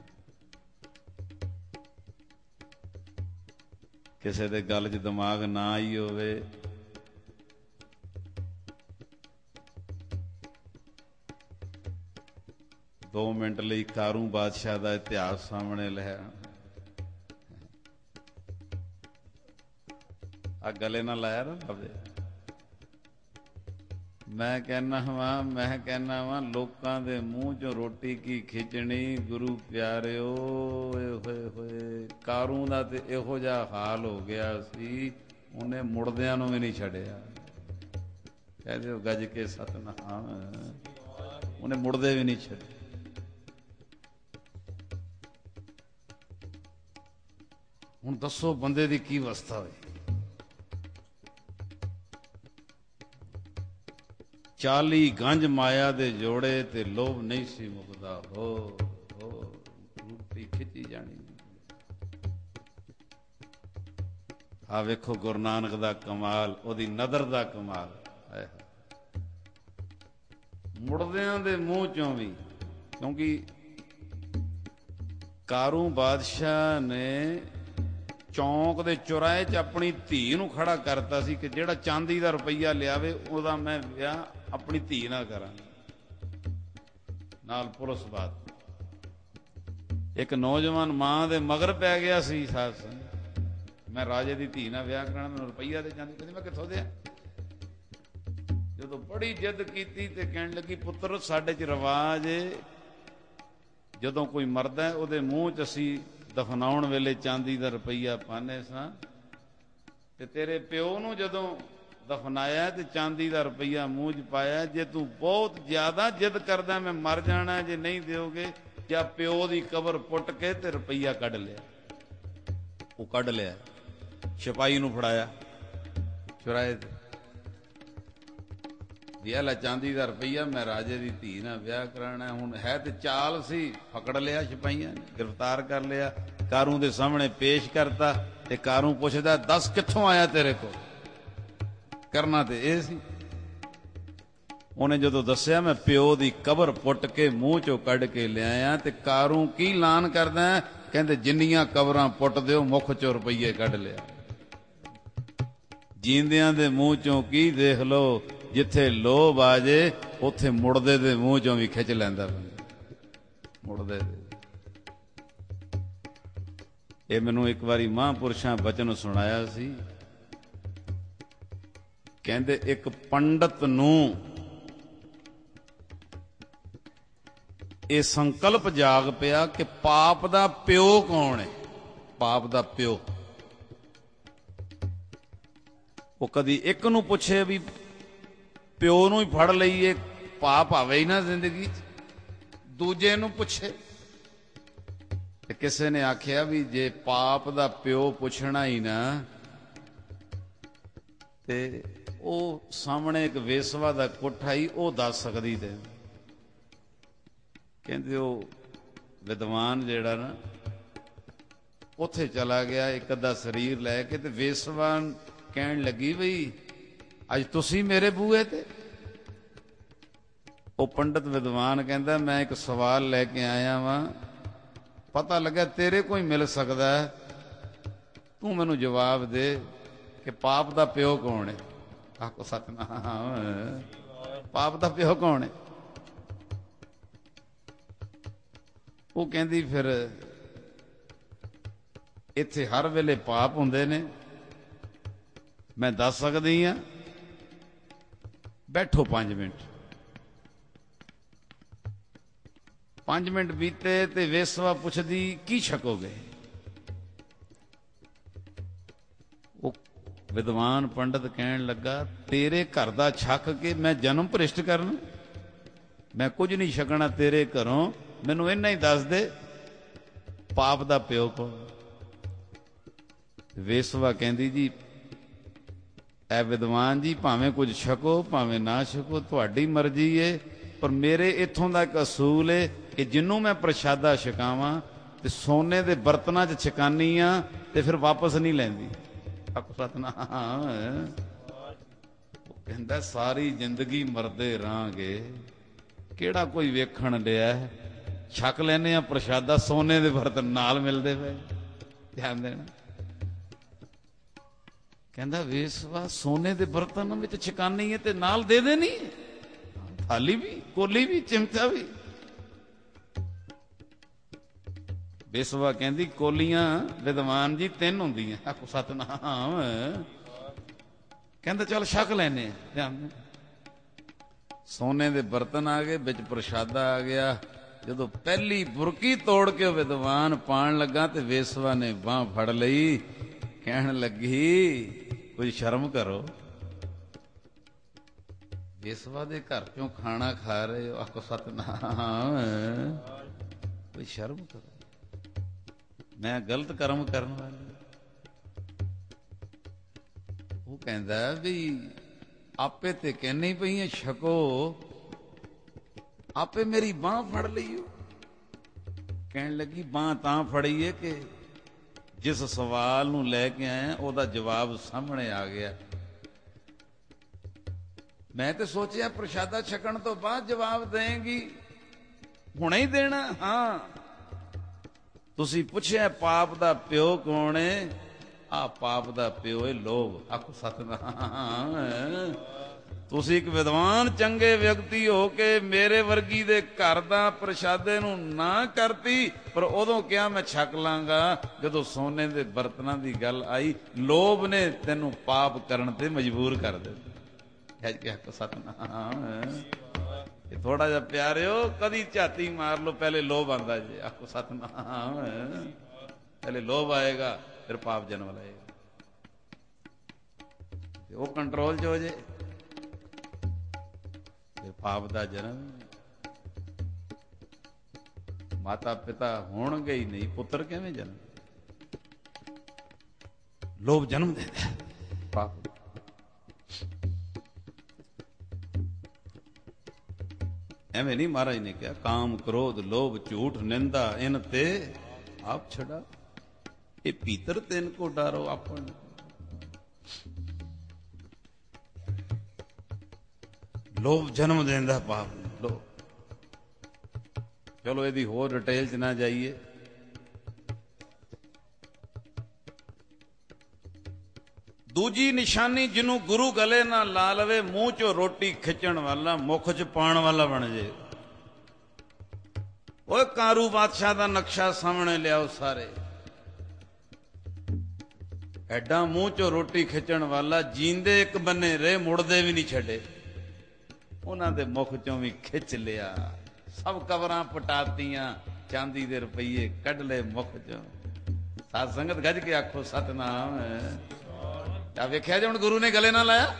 A: ਕਿਸੇ ਦੇ ਗੱਲ 'ਚ ਦਿਮਾਗ ਨਾ ਆਈ ਹੋਵੇ, ਦੋ ਮਿੰਟ ਲਈ ਕਾਰੂ ਬਾਦਸ਼ਾਹ ਦਾ ਇਤਿਹਾਸ ਸਾਹਮਣੇ ਲਿਆ। ਆ ਗਲੇ ਨਾਲ ਲਾਇਆ ਨਾ ਬਾਬੇ। ਮੈਂ ਕਹਿੰਦਾ ਵਾਂ ਮੈਂ ਕਹਿੰਦਾ ਵਾਂ ਲੋਕਾਂ ਦੇ ਮੂੰਹ ਚੋਂ ਰੋਟੀ ਕੀ ਖਿੱਚਣੀ ਗੁਰੂ ਪਿਆਰਿਓ। ਹੋਏ ਹੋਏ ਕਾਰੂ ਦਾ ਤੇ ਇਹੋ ਜਿਹਾ ਹਾਲ ਹੋ ਗਿਆ ਸੀ, ਉਹਨੇ ਮੁੜਦਿਆਂ ਨੂੰ ਵੀ ਨਹੀਂ ਛੱਡਿਆ। ਕਹਿ ਦਿਓ ਗੱਜ ਕੇ ਸਤਿਨਾਮ। ਉਹਨੇ ਮੁੜਦੇ ਵੀ ਨਹੀਂ ਛੱਡੇ। ਹੁਣ ਦੱਸੋ ਬੰਦੇ ਦੀ ਕੀ ਅਵਸਥਾ ਹੋਈ। ਚਾਲੀ ਗੰਜ ਮਾਇਆ ਦੇ ਜੋੜੇ ਤੇ ਲੋਭ ਨਹੀਂ ਸੀ ਮੁਕਦਾ। ਹੋ ਹੋ ਰੂਪੀ ਖਿੱਚੀ ਜਾਣੀ। ਆ ਵੇਖੋ ਗੁਰੂ ਨਾਨਕ ਦਾ ਕਮਾਲ, ਉਹਦੀ ਨਦਰ ਦਾ ਕਮਾਲ। ਮੁੜਦਿਆਂ ਦੇ ਮੂੰਹ ਚੋਂ ਵੀ, ਕਿਉਂਕਿ ਕਾਰੂ ਬਾਦਸ਼ਾਹ ਨੇ ਚੌਂਕ ਦੇ ਚੁਰਾਹੇ 'ਚ ਆਪਣੀ ਧੀ ਨੂੰ ਖੜਾ ਕਰਤਾ ਸੀ ਕਿ ਜਿਹੜਾ ਚਾਂਦੀ ਦਾ ਰੁਪਈਆ ਲਿਆਵੇ ਉਹਦਾ ਮੈਂ ਵਿਆਹ ਆਪਣੀ ਧੀ ਨਾਲ ਕਰਾਂ, ਨਾਲ ਪੁਲਿਸ ਬਾਤ। ਇੱਕ ਨੌਜਵਾਨ ਮਾਂ ਦੇ ਮਗਰ ਪੈ ਗਿਆ ਸੀ, ਸੱਸ ਮੈਂ ਰਾਜੇ ਦੀ ਧੀ ਨਾਲ ਵਿਆਹ ਕਰਾਉਣਾ, ਮੈਨੂੰ ਰੁਪਈਆ ਤੇ ਚਾਂਦੀ। ਕਹਿੰਦੀ ਮੈਂ ਕਿੱਥੋਂ ਦਿਆਂ। ਜਦੋਂ ਬੜੀ ਜਿੱਦ ਕੀਤੀ ਤੇ ਕਹਿਣ ਲੱਗੀ ਪੁੱਤਰ ਸਾਡੇ 'ਚ ਰਿਵਾਜ ਏ, ਜਦੋਂ ਕੋਈ ਮਰਦਾ ਉਹਦੇ ਮੂੰਹ 'ਚ ਅਸੀਂ ਦਫਨਾਉਣ ਵੇਲੇ ਚਾਂਦੀ ਦਾ ਰੁਪਈਆ ਪਾਉਂਦੇ ਸਾਂ, ਤੇ ਤੇਰੇ ਪਿਓ ਨੂੰ ਜਦੋਂ ਦਫਨਾਇਆ ਤੇ ਚਾਂਦੀ ਦਾ ਰੁਪਈਆ ਮੂੰਹ 'ਚ ਪਾਇਆ। ਜੇ ਤੂੰ ਬਹੁਤ ਜ਼ਿਆਦਾ ਜਿੱਦ ਕਰਦਾ ਮੈਂ ਮਰ ਜਾਣਾ ਜੇ ਨਹੀਂ ਦਿਓਗੇ, ਜਾਂ ਪਿਓ ਦੀ ਕਬਰ ਪੁੱਟ ਕੇ ਤੇ ਰੁਪਈਆ ਕੱਢ ਲਿਆ। ਉਹ ਕੱਢ ਲਿਆ, ਸਿਪਾਹੀ ਨੂੰ ਫੜਾਇਆ ਚੁਰਾਹੇ ਤੇ, ਦਿਆ ਲੈ ਚਾਂਦੀ ਦਾ ਰੁਪਈਆ, ਮੈਂ ਰਾਜੇ ਦੀ ਧੀ ਨਾਲ ਵਿਆਹ ਕਰਾਉਣਾ। ਹੁਣ ਹੈ ਤੇ ਚਾਲ ਸੀ, ਪਕੜ ਲਿਆ ਸਿਪਾਹੀਆਂ ਨੇ, ਗ੍ਰਿਫਤਾਰ ਕਰ ਲਿਆ, ਕਾਰੂ ਦੇ ਸਾਹਮਣੇ ਪੇਸ਼ ਕਰਤਾ। ਤੇ ਕਾਰੂ ਪੁੱਛਦਾ ਦੱਸ ਕਿੱਥੋਂ ਆਇਆ ਤੇਰੇ ਕੋਲ। ਕਰਨਾ ਤੇ ਇਹ ਸੀ। ਉਹਨੇ ਜਦੋਂ ਦੱਸਿਆ ਮੈਂ ਪਿਓ ਦੀ ਕਬਰ ਪੁੱਟ ਕੇ ਮੂੰਹ ਚੋਂ ਕੱਢ ਕੇ ਲਿਆਇਆ। ਤੇ ਕਾਰੂ ਕੀ ਐਲਾਨ ਕਰਦਾ, ਕਹਿੰਦੇ ਜਿੰਨੀਆਂ ਕਬਰਾਂ ਪੁੱਟ ਦਿਓ ਮੁੱਖ ਚੋਂ ਰੁਪਈਏ ਕੱਢ ਲਿਆ। ਜੀਂਦਿਆਂ ਦੇ ਮੂੰਹ ਚੋਂ ਕੀ ਦੇਖ ਲਓ, ਜਿੱਥੇ ਲੋਭ ਆ ਜੇ ਉੱਥੇ ਮੁੜਦੇ ਦੇ ਮੂੰਹ ਚੋਂ ਵੀ ਖਿੱਚ ਲੈਂਦਾ ਬੰਦਾ, ਮੁੜਦੇ ਦੇ। ਇਹ ਮੈਨੂੰ ਇੱਕ ਵਾਰੀ ਮਹਾਂਪੁਰਸ਼ਾਂ ਬਚਨ ਸੁਣਾਇਆ ਸੀ। ਕਹਿੰਦੇ ਇੱਕ ਪੰਡਤ ਨੂੰ ਇਹ ਸੰਕਲਪ ਜਾਗ ਪਿਆ ਕਿ ਪਾਪ ਦਾ ਪਿਓ ਕੌਣ ਹੈ। ਪਾਪ ਦਾ ਪਿਓ ਉਹ ਕਦੀ ਇੱਕ ਨੂੰ ਪੁੱਛੇ ਵੀ ਪਿਓ ਨੂੰ ਹੀ ਫੜ ਲਈਏ, ਪਾਪ ਆਵੇ ਹੀ ਨਾ ਜ਼ਿੰਦਗੀ 'ਚ। ਦੂਜੇ ਨੂੰ ਪੁੱਛੇ ਤੇ ਕਿਸੇ ਨੇ ਆਖਿਆ ਵੀ ਜੇ ਪਾਪ ਦਾ ਪਿਓ ਪੁੱਛਣਾ ਹੀ ਨਾ, ਤੇ ਉਹ ਸਾਹਮਣੇ ਇੱਕ ਵੇਸਵਾ ਦਾ ਕੋਠਾ ਹੀ ਉਹ ਦੱਸ ਸਕਦੀ। ਤੇ ਕਹਿੰਦੇ ਉਹ ਵਿਦਵਾਨ ਜਿਹੜਾ ਨਾ ਉੱਥੇ ਚਲਾ ਗਿਆ ਇੱਕ ਅੱਧਾ ਸਰੀਰ ਲੈ ਕੇ, ਤੇ ਵੇਸਵਾ ਕਹਿਣ ਲੱਗੀ ਬਈ ਅੱਜ ਤੁਸੀਂ ਮੇਰੇ ਬੂਹੇ ਤੇ। ਉਹ ਪੰਡਤ ਵਿਦਵਾਨ ਕਹਿੰਦਾ ਮੈਂ ਇੱਕ ਸਵਾਲ ਲੈ ਕੇ ਆਇਆ ਵਾਂ, ਪਤਾ ਲੱਗਾ ਤੇਰੇ ਕੋਈ ਮਿਲ ਸਕਦਾ, ਤੂੰ ਮੈਨੂੰ ਜਵਾਬ ਦੇ ਕਿ ਪਾਪ ਦਾ ਪਿਓ ਕੌਣ ਹੈ। ਆਖੋ ਸਤਿਨਾਮ। ਪਾਪ ਦਾ ਪਿਓ ਕੌਣ ਹੈ। ਉਹ ਕਹਿੰਦੀ ਫਿਰ ਇੱਥੇ ਹਰ ਵੇਲੇ ਪਾਪ ਹੁੰਦੇ ਨੇ, ਮੈਂ ਦੱਸ ਸਕਦੀ ਹਾਂ, ਬੈਠੋ ਪੰਜ ਮਿੰਟ। ਪੰਜ ਮਿੰਟ ਬੀਤੇ ਤੇ ਵੇਸਵਾ ਪੁੱਛਦੀ ਕੀ ਛਕੋਗੇ। ਉਹ ਵਿਦਵਾਨ ਪੰਡਤ ਕਹਿਣ ਲੱਗਾ ਤੇਰੇ ਘਰ ਦਾ ਛਕ ਕੇ ਮੈਂ ਜਨਮ ਭ੍ਰਿਸ਼ਟ ਕਰਨਾ, ਮੈਂ ਕੁਝ ਨਹੀਂ ਛਕਣਾ ਤੇਰੇ ਘਰੋਂ, ਮੈਨੂੰ ਇੰਨਾ ਹੀ ਦੱਸ ਦੇ ਪਾਪ ਦਾ ਪਿਓ ਕੌਣ। ਵੇਸਵਾ ਕਹਿੰਦੀ ਜੀ ਐ ਵਿਦਵਾਨ ਜੀ ਭਾਵੇਂ ਕੁਝ ਛਕੋ ਭਾਵੇਂ ਨਾ ਛਕੋ ਤੁਹਾਡੀ ਮਰਜ਼ੀ ਏ, ਪਰ ਮੇਰੇ ਇੱਥੋਂ ਦਾ ਇੱਕ ਅਸੂਲ ਏ ਕਿ ਜਿਹਨੂੰ ਮੈਂ ਪ੍ਰਸ਼ਾਦਾ ਛਕਾਵਾਂ ਤੇ ਸੋਨੇ ਦੇ ਬਰਤਨਾਂ 'ਚ ਛਕਾਨੀ ਆ ਤੇ ਫਿਰ ਵਾਪਸ ਨਹੀਂ ਲੈਂਦੀ। ਸਤਿਨਾਮ। ਉਹ ਕਹਿੰਦਾ ਸਾਰੀ ਜ਼ਿੰਦਗੀ ਮਰਦੇ ਰਹਾਂਗੇ, ਕਿਹੜਾ ਕੋਈ ਵੇਖਣ ਡਿਆ, ਛਕ ਲੈਨੇ ਆ ਪ੍ਰਸ਼ਾਦਾ, ਸੋਨੇ ਦੇ ਬਰਤਨ ਨਾਲ ਮਿਲਦੇ ਪਏ, ਧਿਆਨ ਦੇਣਾ। ਕਹਿੰਦਾ ਵੇਸਵਾ ਸੋਨੇ ਦੇ ਬਰਤਨ ਵਿੱਚ ਛਕਾਨੀ ਹੈ ਤੇ ਨਾਲ ਦੇ ਦੇਣੀ, ਥਾਲੀ ਵੀ, ਕੋਲੀ ਵੀ, ਚਿਮਟਾ ਵੀ। ਵੇਸਵਾ ਕਹਿੰਦੀ ਕੋਲੀਆਂ ਵਿਦਵਾਨ ਜੀ ਤਿੰਨ ਹੁੰਦੀਆਂ। ਆਖੋ ਸਤਿਨਾਮ। ਕਹਿੰਦਾ ਚੱਲ ਛਕ ਲੈਨੇ ਧਿਆਨ। ਸੋਨੇ ਦੇ ਬਰਤਨ ਆ ਗਏ, ਵਿੱਚ ਪ੍ਰਸ਼ਾਦਾ ਆ ਗਿਆ। ਜਦੋਂ ਪਹਿਲੀ ਬੁਰਕੀ ਤੋੜ ਕੇ ਵਿਦਵਾਨ ਪਾਣ ਲੱਗਾ ਤੇ ਵੇਸਵਾ ਨੇ ਬਾਂਹ ਫੜ ਲਈ, ਕਹਿਣ ਲੱਗੀ ਕੁਝ ਸ਼ਰਮ ਕਰੋ। ਵੇਸਵਾ ਦੇ ਘਰ ਚੋਂ ਖਾਣਾ ਖਾ ਰਹੇ ਹੋ, ਆਖੋ ਸਤਿਨਾਮ, ਕੋਈ ਸ਼ਰਮ ਕਰੋ, ਮੈਂ ਗਲਤ ਕਰਮ ਕਰਨ ਵਾਲੀ। ਉਹ ਕਹਿੰਦਾ ਵੀ ਆਪੇ ਤੇ ਕਹਿੰਨੀ ਪਈ ਐ ਛਕੋ, ਆਪੇ ਮੇਰੀ ਬਾਂਹ ਫੜ ਲਈ। ਕਹਿਣ ਲੱਗੀ ਬਾਂਹ ਤਾਂ ਫੜੀਏ ਕਿ ਜਿਸ ਸਵਾਲ ਨੂੰ ਲੈ ਕੇ ਆਇਆ ਉਹਦਾ ਜਵਾਬ ਸਾਹਮਣੇ ਆ ਗਿਆ। ਮੈਂ ਤੇ ਸੋਚਿਆ ਪ੍ਰਸ਼ਾਦਾ ਛਕਣ ਤੋਂ ਬਾਅਦ ਜਵਾਬ ਦੇਂਗੀ, ਹੁਣੇ ਹੀ ਦੇਣਾ। ਹਾਂ, ਤੁਸੀਂ ਪੁੱਛਿਆ ਪਾਪ ਦਾ ਪਿਓ ਕੌਣ ਏ? ਆ ਪਾਪ ਦਾ ਪਿਓ ਏ ਲੋਭ। ਆਖੋ ਸਤਿਨਾਮ। ਤੁਸੀਂ ਇੱਕ ਵਿਦਵਾਨ ਚੰਗੇ ਵਿਅਕਤੀ ਹੋ ਕੇ ਮੇਰੇ ਵਰਗੀ ਦੇ ਘਰ ਦਾ ਪ੍ਰਸ਼ਾਦੇ ਨੂੰ ਨਾ ਕਰਤੀ, ਪਰ ਉਦੋਂ ਕਿਹਾ ਮੈਂ ਛਕ ਲਾਂਗਾ ਜਦੋਂ ਸੋਨੇ ਦੇ ਬਰਤਨਾਂ ਦੀ ਗੱਲ ਆਈ। ਲੋਭ ਨੇ ਤੈਨੂੰ ਪਾਪ ਕਰਨ ਤੇ ਮਜਬੂਰ ਕਰ ਦਿੱਤਾ। ਆਖੋ ਸਤਿਨਾਮ। ਇਹ ਥੋੜਾ ਜਿਹਾ ਪਿਆਰਿਓ ਕਦੀ ਝਾਤੀ ਮਾਰ ਲਓ, ਪਹਿਲੇ ਲੋਭ ਆਂਦਾ ਜੇ। ਆਖੋ ਸਤਿਨਾਮ। ਪਹਿਲੇ ਲੋਭ ਆਏਗਾ, ਫਿਰ ਪਾਪ ਜਨਮ ਲਏਗਾ, ਤੇ ਉਹ ਕੰਟਰੋਲ ਚ ਹੋ ਜੇ, ਫਿਰ ਪਾਪ ਦਾ ਜਨਮ। ਮਾਤਾ ਪਿਤਾ ਹੋਣਗੇ ਹੀ ਨਹੀਂ, ਪੁੱਤਰ ਕਿਵੇਂ ਜਨਮ? ਲੋਭ ਜਨਮ ਦੇ ਦਿਆ ਪਾਪ। ਐਵੇਂ ਨਹੀਂ ਮਹਾਰਾਜ ਨੇ ਕਿਹਾ ਕਾਮ ਕ੍ਰੋਧ ਲੋਭ ਝੂਠ ਨਿੰਦਾ ਇਨ ਤੇ ਆਪ ਛੜਾ, ਇਹ ਭੀਤਰ ਤਿੰਨ ਕੋ ਡਾਰੋ ਆਪਣ। ਲੋਭ ਜਨਮ ਦਿੰਦਾ ਪਾਪ ਨੂੰ। ਲੋ ਚਲੋ ਇਹਦੀ ਹੋਰ ਡਿਟੇਲ ਚ ਨਾ ਜਾਈਏ। ਦੂਜੀ ਨਿਸ਼ਾਨੀ, ਜਿਹਨੂੰ ਗੁਰੂ ਗਲੇ ਨਾਲ ਲਾ ਲਵੇ, ਮੂੰਹ ਚੋਂ ਰੋਟੀ ਖਿੱਚਣ ਵਾਲਾ ਮੁੱਖ ਚ ਪਾਉਣ ਵਾਲਾ ਬਣ ਜੇ। ਓਏ ਕਾਰੂ ਬਾਦਸ਼ਾਹ ਦਾ ਨਕਸ਼ਾ ਸਾਹਮਣੇ ਲਿਆਓ ਸਾਰੇ। ਐਡਾ ਮੂੰਹ ਚੋਂ ਰੋਟੀ ਖਿੱਚਣ ਵਾਲਾ, ਜੀਂਦੇ ਇੱਕ ਬੰਨੇ ਰਹੇ, ਮੁੜਦੇ ਵੀ ਨਹੀਂ ਛੱਡੇ। ਉਹਨਾਂ ਦੇ ਮੁਖ ਚੋਂ ਵੀ ਖਿੱਚ ਲਿਆ, ਸਭ ਕਬਰਾਂ ਪਟਾਤੀਆਂ, ਚਾਂਦੀ ਦੇ ਰੁਪਈਏ ਕੱਢ ਲਏ ਮੁਖ ਚੋਂ। ਸਾਧ ਸੰਗਤ ਗੱਜ ਕੇ ਆਖੋ ਸਤਿਨਾਮ। ਆ ਵੇਖਿਆ ਜੇ ਹੁਣ ਗੁਰੂ ਨੇ ਗਲੇ ਨਾਲ ਲਾਇਆ।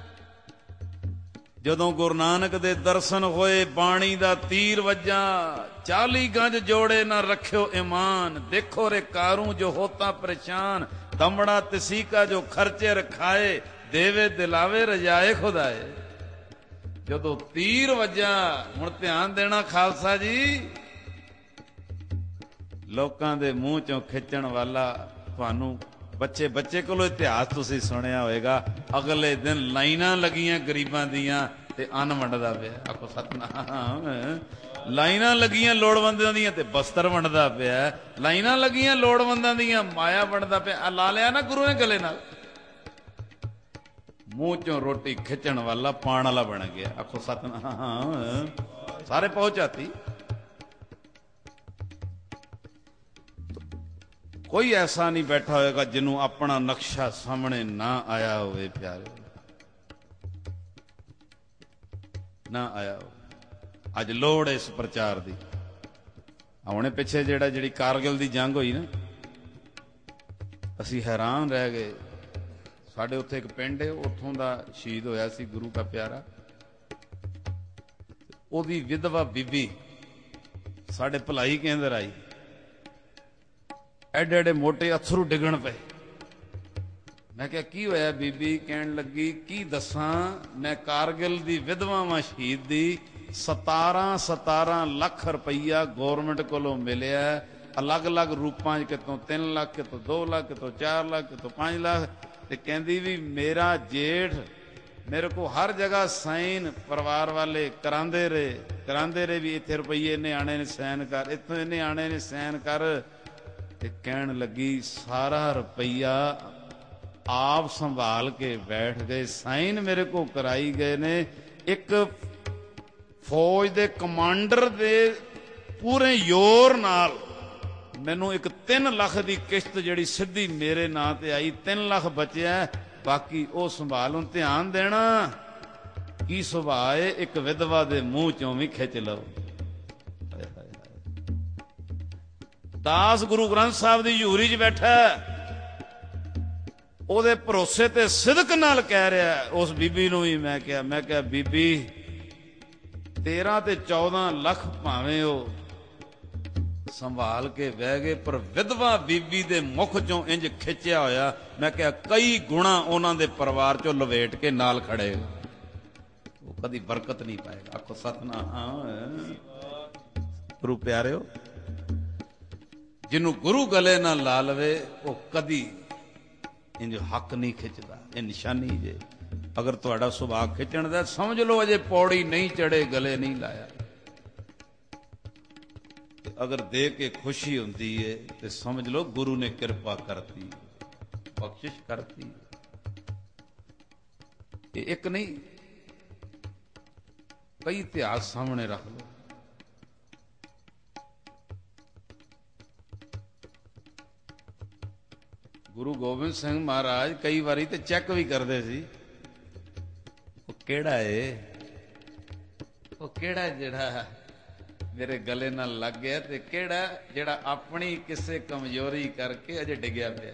A: ਜਦੋਂ ਗੁਰੂ ਨਾਨਕ ਦੇ ਦਰਸ਼ਨ ਹੋਏ, ਬਾਣੀ ਦਾ ਤੀਰ ਵੱਜਾ, ਚਾਲੀ ਗੰਜ ਜੋੜੇ ਨਾ ਰੱਖਿਓ ਈਮਾਨ, ਦੇਖੋ ਰੇ ਕਾਰੂ ਜੋ ਹੋਤਾ ਪਰੇਸ਼ਾਨ, ਦਮੜਾ ਤਸੀਕਾ ਜੋ ਖਰਚੇ ਰਖਾਏ, ਦੇਵੇ ਦਿਲਾਵੇ ਰਜਾਏ ਖੁਦਾਏ। ਜਦੋਂ ਤੀਰ ਵੱਜਾ, ਹੁਣ ਧਿਆਨ ਦੇਣਾ ਖਾਲਸਾ ਜੀ, ਲੋਕਾਂ ਦੇ ਮੂੰਹ ਚੋਂ ਖਿੱਚਣ ਵਾਲਾ। ਤੁਹਾਨੂੰ ਬੱਚੇ ਬੱਚੇ ਕੋਲੋਂ ਇਤਿਹਾਸ ਤੁਸੀਂ ਸੁਣਿਆ ਹੋਏਗਾ, ਅਗਲੇ ਦਿਨ ਲਾਈਨਾਂ ਲੱਗੀਆਂ ਗਰੀਬਾਂ ਦੀਆਂ ਤੇ ਅੰਨ ਵੰਡਦਾ ਪਿਆ। ਆਖੋ ਸਤਿਨਾਮ। ਲਾਈਨਾਂ ਲੱਗੀਆਂ ਲੋੜਵੰਦਾਂ ਦੀਆਂ ਤੇ ਬਸਤਰ ਵੰਡਦਾ ਪਿਆ, ਲਾਈਨਾਂ ਲੱਗੀਆਂ ਲੋੜਵੰਦਾਂ ਦੀਆਂ ਮਾਇਆ ਵੰਡਦਾ ਪਿਆ। ਲਾ ਲਿਆ ਨਾ ਗੁਰੂ ਨੇ ਗਲੇ ਨਾਲ। ਮੂੰਹ ਚੋਂ ਰੋਟੀ ਖਿੱਚਣ ਵਾਲਾ ਪਾਣ ਵਾਲਾ ਬਣ ਗਿਆ। ਆਖੋ ਸਤਿਨਾਮ। ਸਾਰੇ ਪਹੁੰਚਾਤੀ। ਕੋਈ ਐਸਾ ਨਹੀਂ ਬੈਠਾ ਹੋਏਗਾ ਜਿਹਨੂੰ ਆਪਣਾ ਨਕਸ਼ਾ ਸਾਹਮਣੇ ਨਾ ਆਇਆ ਹੋਵੇ ਪਿਆਰੇ, ਨਾ ਆਇਆ ਹੋਵੇ। ਅੱਜ ਲੋੜ ਇਸ ਪ੍ਰਚਾਰ ਦੀ। ਹੁਣੇ ਪਿੱਛੇ ਜਿਹੜਾ ਜਿਹੜੀ ਕਾਰਗਿਲ ਦੀ ਜੰਗ ਹੋਈ ਨਾ, ਅਸੀਂ ਹੈਰਾਨ ਰਹਿ ਗਏ। ਸਾਡੇ ਉੱਥੇ ਇੱਕ ਪਿੰਡ ਹੈ, ਉੱਥੋਂ ਦਾ ਸ਼ਹੀਦ ਹੋਇਆ ਸੀ ਗੁਰੂ ਦਾ ਪਿਆਰਾ। ਉਹਦੀ ਵਿਧਵਾ ਬੀਬੀ ਸਾਡੇ ਭਲਾਈ ਕੇਂਦਰ ਆਈ, ਐਡੇ ਐਡੇ ਮੋਟੇ ਅਥਰੂ ਡਿੱਗਣ ਪਏ। ਮੈਂ ਕਿਹਾ ਕੀ ਹੋਇਆ ਬੀਬੀ? ਕਹਿਣ ਲੱਗੀ ਕੀ ਦੱਸਾਂ, ਮੈਂ ਕਾਰਗਿਲ ਦੀ ਵਿਧਵਾ ਵਾਂ ਸ਼ਹੀਦ ਦੀ। ਸਤਾਰਾਂ ਸਤਾਰਾਂ ਲੱਖ ਰੁਪਈਆ ਗੌਰਮੈਂਟ ਕੋਲੋਂ ਮਿਲਿਆ, ਅਲੱਗ ਅਲੱਗ ਰੂਪਾਂ 'ਚ, ਕਿਤੋਂ ਤਿੰਨ ਲੱਖ, ਕਿਤੋਂ ਦੋ ਲੱਖ, ਕਿਤੋਂ ਚਾਰ ਲੱਖ, ਕਿਤੋਂ ਪੰਜ ਲੱਖ। ਤੇ ਕਹਿੰਦੀ ਵੀ ਮੇਰਾ ਜੇਠ ਮੇਰੇ ਕੋ ਹਰ ਜਗ੍ਹਾ ਸਾਈਨ ਪਰਿਵਾਰ ਵਾਲੇ ਕਰਾਉਂਦੇ ਰਹੇ ਕਰਾਉਂਦੇ ਰਹੇ ਵੀ ਇੱਥੇ ਰੁਪਈਏ ਇੰਨੇ ਆਣੇ ਨੇ ਸਾਈਨ ਕਰ, ਇੱਥੋਂ ਇੰਨੇ ਆਣੇ ਨੇ ਸਾਈਨ ਕਰ। ਤੇ ਕਹਿਣ ਲੱਗੀ ਸਾਰਾ ਰੁਪਈਆ ਆਪ ਸੰਭਾਲ ਕੇ ਬੈਠ ਗਏ, ਸਾਈਨ ਮੇਰੇ ਕੋ ਕਰਾਈ ਗਏ ਨੇ। ਇੱਕ ਫੌਜ ਦੇ ਕਮਾਂਡਰ ਦੇ ਪੂਰੇ ਜ਼ੋਰ ਨਾਲ ਮੈਨੂੰ ਇੱਕ ਤਿੰਨ ਲੱਖ ਦੀ ਕਿਸ਼ਤ ਜਿਹੜੀ ਸਿੱਧੀ ਮੇਰੇ ਨਾਂ ਤੇ ਆਈ, ਤਿੰਨ ਲੱਖ ਬਚਿਆ। बाकी वो संभाल हूं ध्यान देना की सुभाव है एक विधवा दे मूंह चों भी खिंच लो। दास गुरु ग्रंथ साहब दी हजूरी च बैठा ਉਹਦੇ ਭਰੋਸੇ ਤੇ ਸਿਦਕ ਨਾਲ ਕਹਿ ਰਿਹਾ ਉਸ ਬੀਬੀ ਨੂੰ ਵੀ ਮੈਂ ਕਿਹਾ ਮੈਂ ਕਿਹਾ ਬੀਬੀ ਤੇਰਾਂ ਤੇ ਚੌਦਾਂ ਲੱਖ ਭਾਵੇਂ ਉਹ ਸੰਭਾਲ ਕੇ ਬਹਿ ਗਏ ਪਰ ਵਿਧਵਾ ਬੀਬੀ ਦੇ ਮੁਖ ਚੋਂ ਇੰਜ ਖਿੱਚਿਆ ਹੋਇਆ ਮੈਂ ਕਿਹਾ ਕਈ ਗੁਣਾ ਉਹਨਾਂ ਦੇ ਪਰਿਵਾਰ ਚੋਂ ਲਵੇਟ ਕੇ ਨਾਲ ਖੜੇ ਉਹ ਕਦੀ ਬਰਕਤ ਨਹੀਂ ਪਾਏਗਾ। ਆਖੋ ਸਤਨਾਮ। ਗੁਰੂ ਪਿਆਰਿਓ ਜਿਹਨੂੰ ਗੁਰੂ ਗਲੇ ਨਾਲ ਲਾ ਲਵੇ ਉਹ ਕਦੀ ਇੰਜ ਹੱਕ ਨਹੀਂ ਖਿੱਚਦਾ। ਇਹ ਨਿਸ਼ਾਨੀ ਜੇ ਅਗਰ ਤੁਹਾਡਾ ਸੁਭਾਅ ਖਿੱਚਣ ਦਾ ਸਮਝ ਲਓ ਅਜੇ ਪੌੜੀ ਨਹੀਂ ਚੜੇ ਗਲੇ ਨਹੀਂ ਲਾਇਆ। ਅਗਰ ਦੇ ਕੇ ਖੁਸ਼ੀ ਹੁੰਦੀ ਹੈ ਤੇ ਸਮਝ ਲਓ ਗੁਰੂ ਨੇ ਕਿਰਪਾ ਕਰਤੀ ਬਖਸ਼ਿਸ਼ ਕਰਤੀ। ਇਹ ਇੱਕ ਨਹੀਂ ਕਈ ਇਤਿਹਾਸ ਸਾਹਮਣੇ ਰੱਖ ਲਓ। ਗੁਰੂ ਗੋਬਿੰਦ ਸਿੰਘ ਮਹਾਰਾਜ ਕਈ ਵਾਰੀ ਤੇ ਚੈੱਕ ਵੀ ਕਰਦੇ ਸੀ ਉਹ ਕਿਹੜਾ ਏ ਉਹ ਕਿਹੜਾ ਜਿਹੜਾ ਮੇਰੇ ਗਲੇ ਨਾਲ ਲੱਗ ਗਿਆ ਤੇ ਕਿਹੜਾ ਜਿਹੜਾ ਆਪਣੀ ਕਿਸੇ ਕਮਜ਼ੋਰੀ ਕਰਕੇ ਅਜੇ ਡਿੱਗਿਆ ਪਿਆ।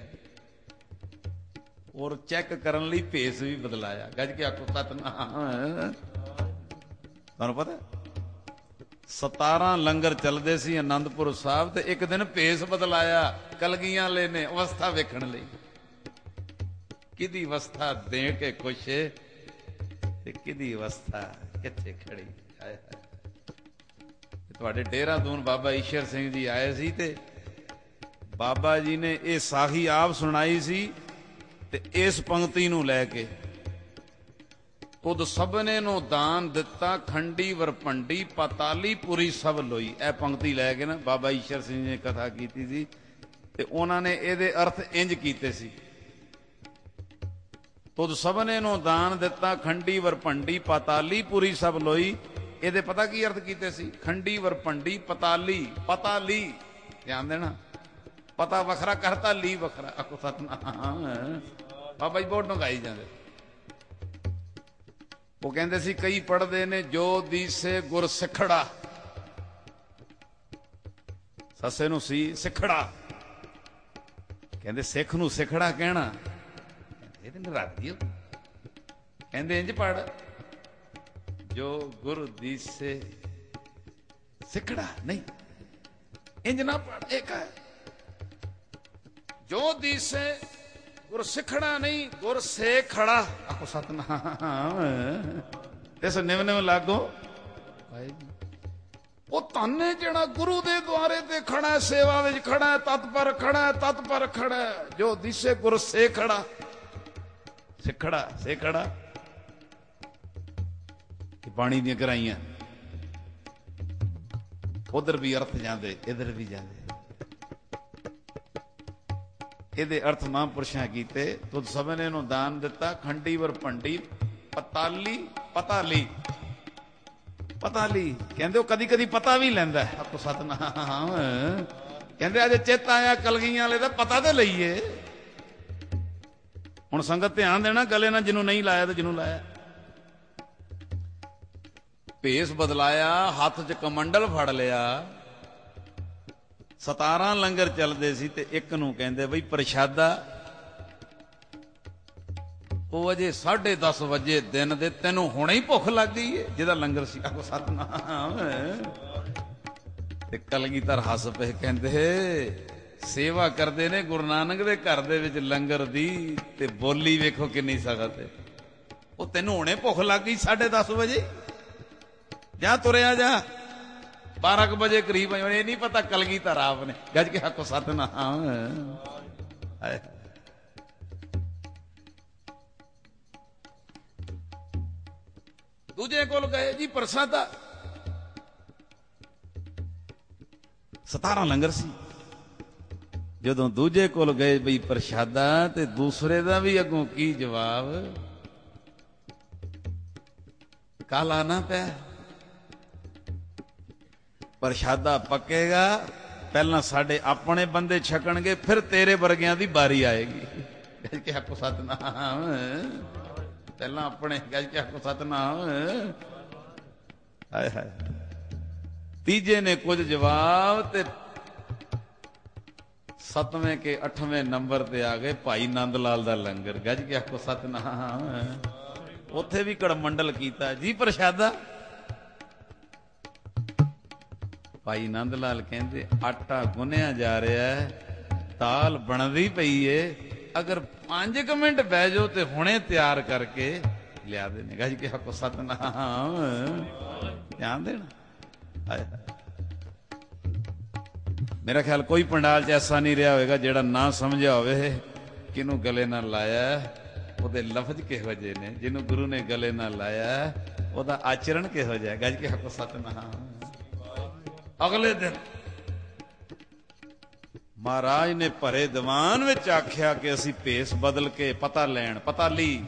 A: ਔਰ ਚੈੱਕ ਕਰਨ ਲਈ ਭੇਸ ਵੀ ਬਦਲਾਇਆ। ਗੱਜ ਕੇ ਆਖੋ ਸਤਨਾਮ। ਤੁਹਾਨੂੰ ਪਤਾ ਸਤਾਰਾਂ ਲੰਗਰ ਚੱਲਦੇ ਸੀ ਆਨੰਦਪੁਰ ਸਾਹਿਬ ਤੇ ਇੱਕ ਦਿਨ ਭੇਸ ਬਦਲਾਇਆ ਕਲਗੀਆਂ ਵਾਲੇ ਨੇ ਅਵਸਥਾ ਵੇਖਣ ਲਈ। ਕਿਹਦੀ ਅਵਸਥਾ ਦੇ ਕੇ ਖੁਸ਼ ਤੇ ਕਿਹਦੀ ਅਵਸਥਾ ਕਿੱਥੇ ਖੜੀ। ਹਾਏ ਹਾਏ ਤੁਹਾਡੇ ਦੇਹਰਾਦੂਨ ਬਾਬਾ ਈਸ਼ਰ ਸਿੰਘ ਜੀ ਆਏ ਸੀ ਤੇ ਬਾਬਾ ਜੀ ਨੇ ਇਹ ਸਾਖੀ ਆਪ ਸੁਣਾਈ ਸੀ ਤੇ ਇਸ ਪੰਕਤੀ ਨੂੰ ਲੈ ਕੇ खुद सबने नो दान दिता खंडी वरपंडी पाताली पुरी सब लोई। ए पंक्ति लैके ना बाबा ईशर सिंह ने कथा की थी ते उन्होंने ये अर्थ इंज कीते सी खुद सबने नो दान दिता खंडी वरपंडी पाताली पुरी सब लोई। ये पता की अर्थ कीते सी खंडी वरपंडी पताली पताली ध्यान देना पता वखरा करता ली वखरा। आखो सतनाम। बाबा जी बहुत ढंगाई जाते वो कहते सी कई पढ़ते ने जो दीसे गुर सिखड़ा ससे नू सी सिखड़ा कहते सिख नू सिखड़ा कहना रख दियो कहते इंज पढ़ जो गुर दीसे सिखड़ा नहीं इंज ना पढ़ एक है जो दीसे गुर सिखड़ा नहीं गुर से खड़ा। आखो सतनाम। इस निव निव लागो वो ताने जेड़ा गुरु दे द्वारे ते खड़ा है सेवा विच खड़ा है तत्पर खड़ा है तत्पर खड़ा है जो दिसे गुर से खड़ा सिखड़ा से खड़ा। पानी दी गहराइयां उधर भी अर्थ जाते इधर भी जाते। ਇਹਦੇ ਅਰਥ ਮਹਾਂਪੁਰਸ਼ਾਂ ਕੀਤੇ ਤੁਧ ਸਭਨੇ ਨੂੰ ਦਾਨ ਦਿੱਤਾ ਖੰਡੀ ਵਰ ਭੰਡੀ ਪਤਾਲੀ ਪਤਾਲੀ ਪਤਾਲੀ ਕਹਿੰਦੇ ਉਹ ਕਦੀ ਕਦੀ ਪਤਾ ਵੀ ਲੈਂਦਾ। ਆਪੋ ਸਤਨਾਮ। ਕਹਿੰਦੇ ਅੱਜ ਚਿੱਤ ਆਇਆ ਕਲਗੀਆਂ ਵਾਲੇ ਦਾ ਪਤਾ ਤੇ ਲਈਏ। ਹੁਣ ਸੰਗਤ ਧਿਆਨ ਦੇਣਾ ਗਲੇ ਨਾਲ ਜਿਹਨੂੰ ਨਹੀਂ ਲਾਇਆ ਤੇ ਜਿਹਨੂੰ ਲਾਇਆ। ਭੇਸ ਬਦਲਾਇਆ ਹੱਥ 'ਚ ਕਮੰਡਲ ਫੜ ਲਿਆ ਸਤਾਰਾਂ ਲੰਗਰ ਚੱਲਦੇ ਸੀ ਤੇ ਇੱਕ ਨੂੰ ਕਹਿੰਦੇ ਬਈ ਪ੍ਰਸ਼ਾਦਾ ਉਹ ਅਜੇ ਸਾਢੇ ਦਸ ਵਜੇ ਦਿਨ ਦੇ ਤੈਨੂੰ ਹੁਣੇ ਹੀ ਭੁੱਖ ਲੱਗ ਗਈ ਏ ਜਿਹਦਾ ਲੰਗਰ ਸੀ। ਆਖੋ ਸਤਨਾਮ। ਤੇ ਕਲਗੀਧਰ ਹੱਸ ਪਏ ਕਹਿੰਦੇ ਸੇਵਾ ਕਰਦੇ ਨੇ ਗੁਰੂ ਨਾਨਕ ਦੇ ਘਰ ਦੇ ਵਿੱਚ ਲੰਗਰ ਦੀ ਤੇ ਬੋਲੀ ਵੇਖੋ ਕਿੰਨੀ ਸਖਤ ਹੈ। ਉਹ ਤੈਨੂੰ ਹੁਣੇ ਭੁੱਖ ਲੱਗ ਗਈ ਸਾਢੇ ਦਸ ਵਜੇ ਜਾ ਤੁਰਿਆ ਜਾ बारह बजे करीब ये नहीं पता कलगीधर आप ने गज के आखो सतनाम। दूजे कोल गए जी प्रसादा सतारा लंगर सी जदों दूजे कोल गए बई प्रसादा ते दूसरे दा भी अगों की जवाब काला ना पै प्रशादा पकेगा पहला साडे अपने बंदे छकणगे फिर तेरे वर्गियां दी बारी आएगी। ਗੱਜ ਕੇ ਆਖੋ ਸਤਿਨਾਮ। ਪਹਿਲਾਂ ਆਪਣੇ ਗੱਜ ਕੇ ਆਖੋ ਸਤਿਨਾਮ। ਹਾਏ ਹਾਏ। ਤੀਜੇ ਨੇ ਕੁਝ ਜਵਾਬ ਤੇ ਸੱਤਵੇਂ ਕੇ ਅੱਠਵੇਂ ਨੰਬਰ ਤੇ ਆ ਗਏ ਭਾਈ ਨੰਦ ਲਾਲ ਦਾ ਲੰਗਰ। ਗੱਜ ਕੇ ਆਖੋ ਸਤਿਨਾਮ। ਉੱਥੇ ਵੀ ਕੜਮੰਡਲ ਕੀਤਾ ਜੀ ਪ੍ਰਸ਼ਾਦਾ। ਭਾਈ ਨੰਦ ਲਾਲ ਕਹਿੰਦੇ ਆਟਾ ਗੁੰਨਿਆ ਜਾ ਰਿਹਾ, ਦਾਲ ਬਣਦੀ ਪਈ ਏ, ਅਗਰ ਪੰਜ ਕੁ ਮਿੰਟ ਬਹਿ ਜਾਓ ਤੇ ਹੁਣੇ ਤਿਆਰ ਕਰਕੇ ਲਿਆ ਦੇਣੇ। ਗੱਜ ਕੇ ਆਖੋ ਸਤਿਨਾਮ। ਧਿਆਨ ਦੇਣਾ। ਹਾਏ ਹਾਏ। ਮੇਰਾ ਖਿਆਲ ਕੋਈ ਪੰਡਾਲ ਚ ਐਸਾ ਨਹੀਂ ਰਿਹਾ ਹੋਵੇਗਾ ਜਿਹੜਾ ਨਾ ਸਮਝਿਆ ਹੋਵੇ ਕਿਹਨੂੰ ਗਲੇ ਨਾਲ ਲਾਇਆ, ਉਹਦੇ ਲਫ਼ਜ਼ ਕਿਹੋ ਜਿਹੇ ਨੇ। ਜਿਹਨੂੰ ਗੁਰੂ ਨੇ ਗਲੇ ਨਾਲ ਲਾਇਆ ਉਹਦਾ ਆਚਰਣ ਕਿਹੋ ਜਿਹਾ। ਗੱਜ ਕੇ ਆਖੋ ਸਤਿਨਾਮ। ਅਗਲੇ ਦਿਨ ਮਹਾਰਾਜ ਨੇ ਭਰੇ ਦੀਵਾਨ ਵਿੱਚ ਆਖਿਆ ਕਿ ਅਸੀਂ ਭੇਸ ਬਦਲ ਕੇ ਪਤਾ ਲੈਣ, ਪਤਾ ਲਈ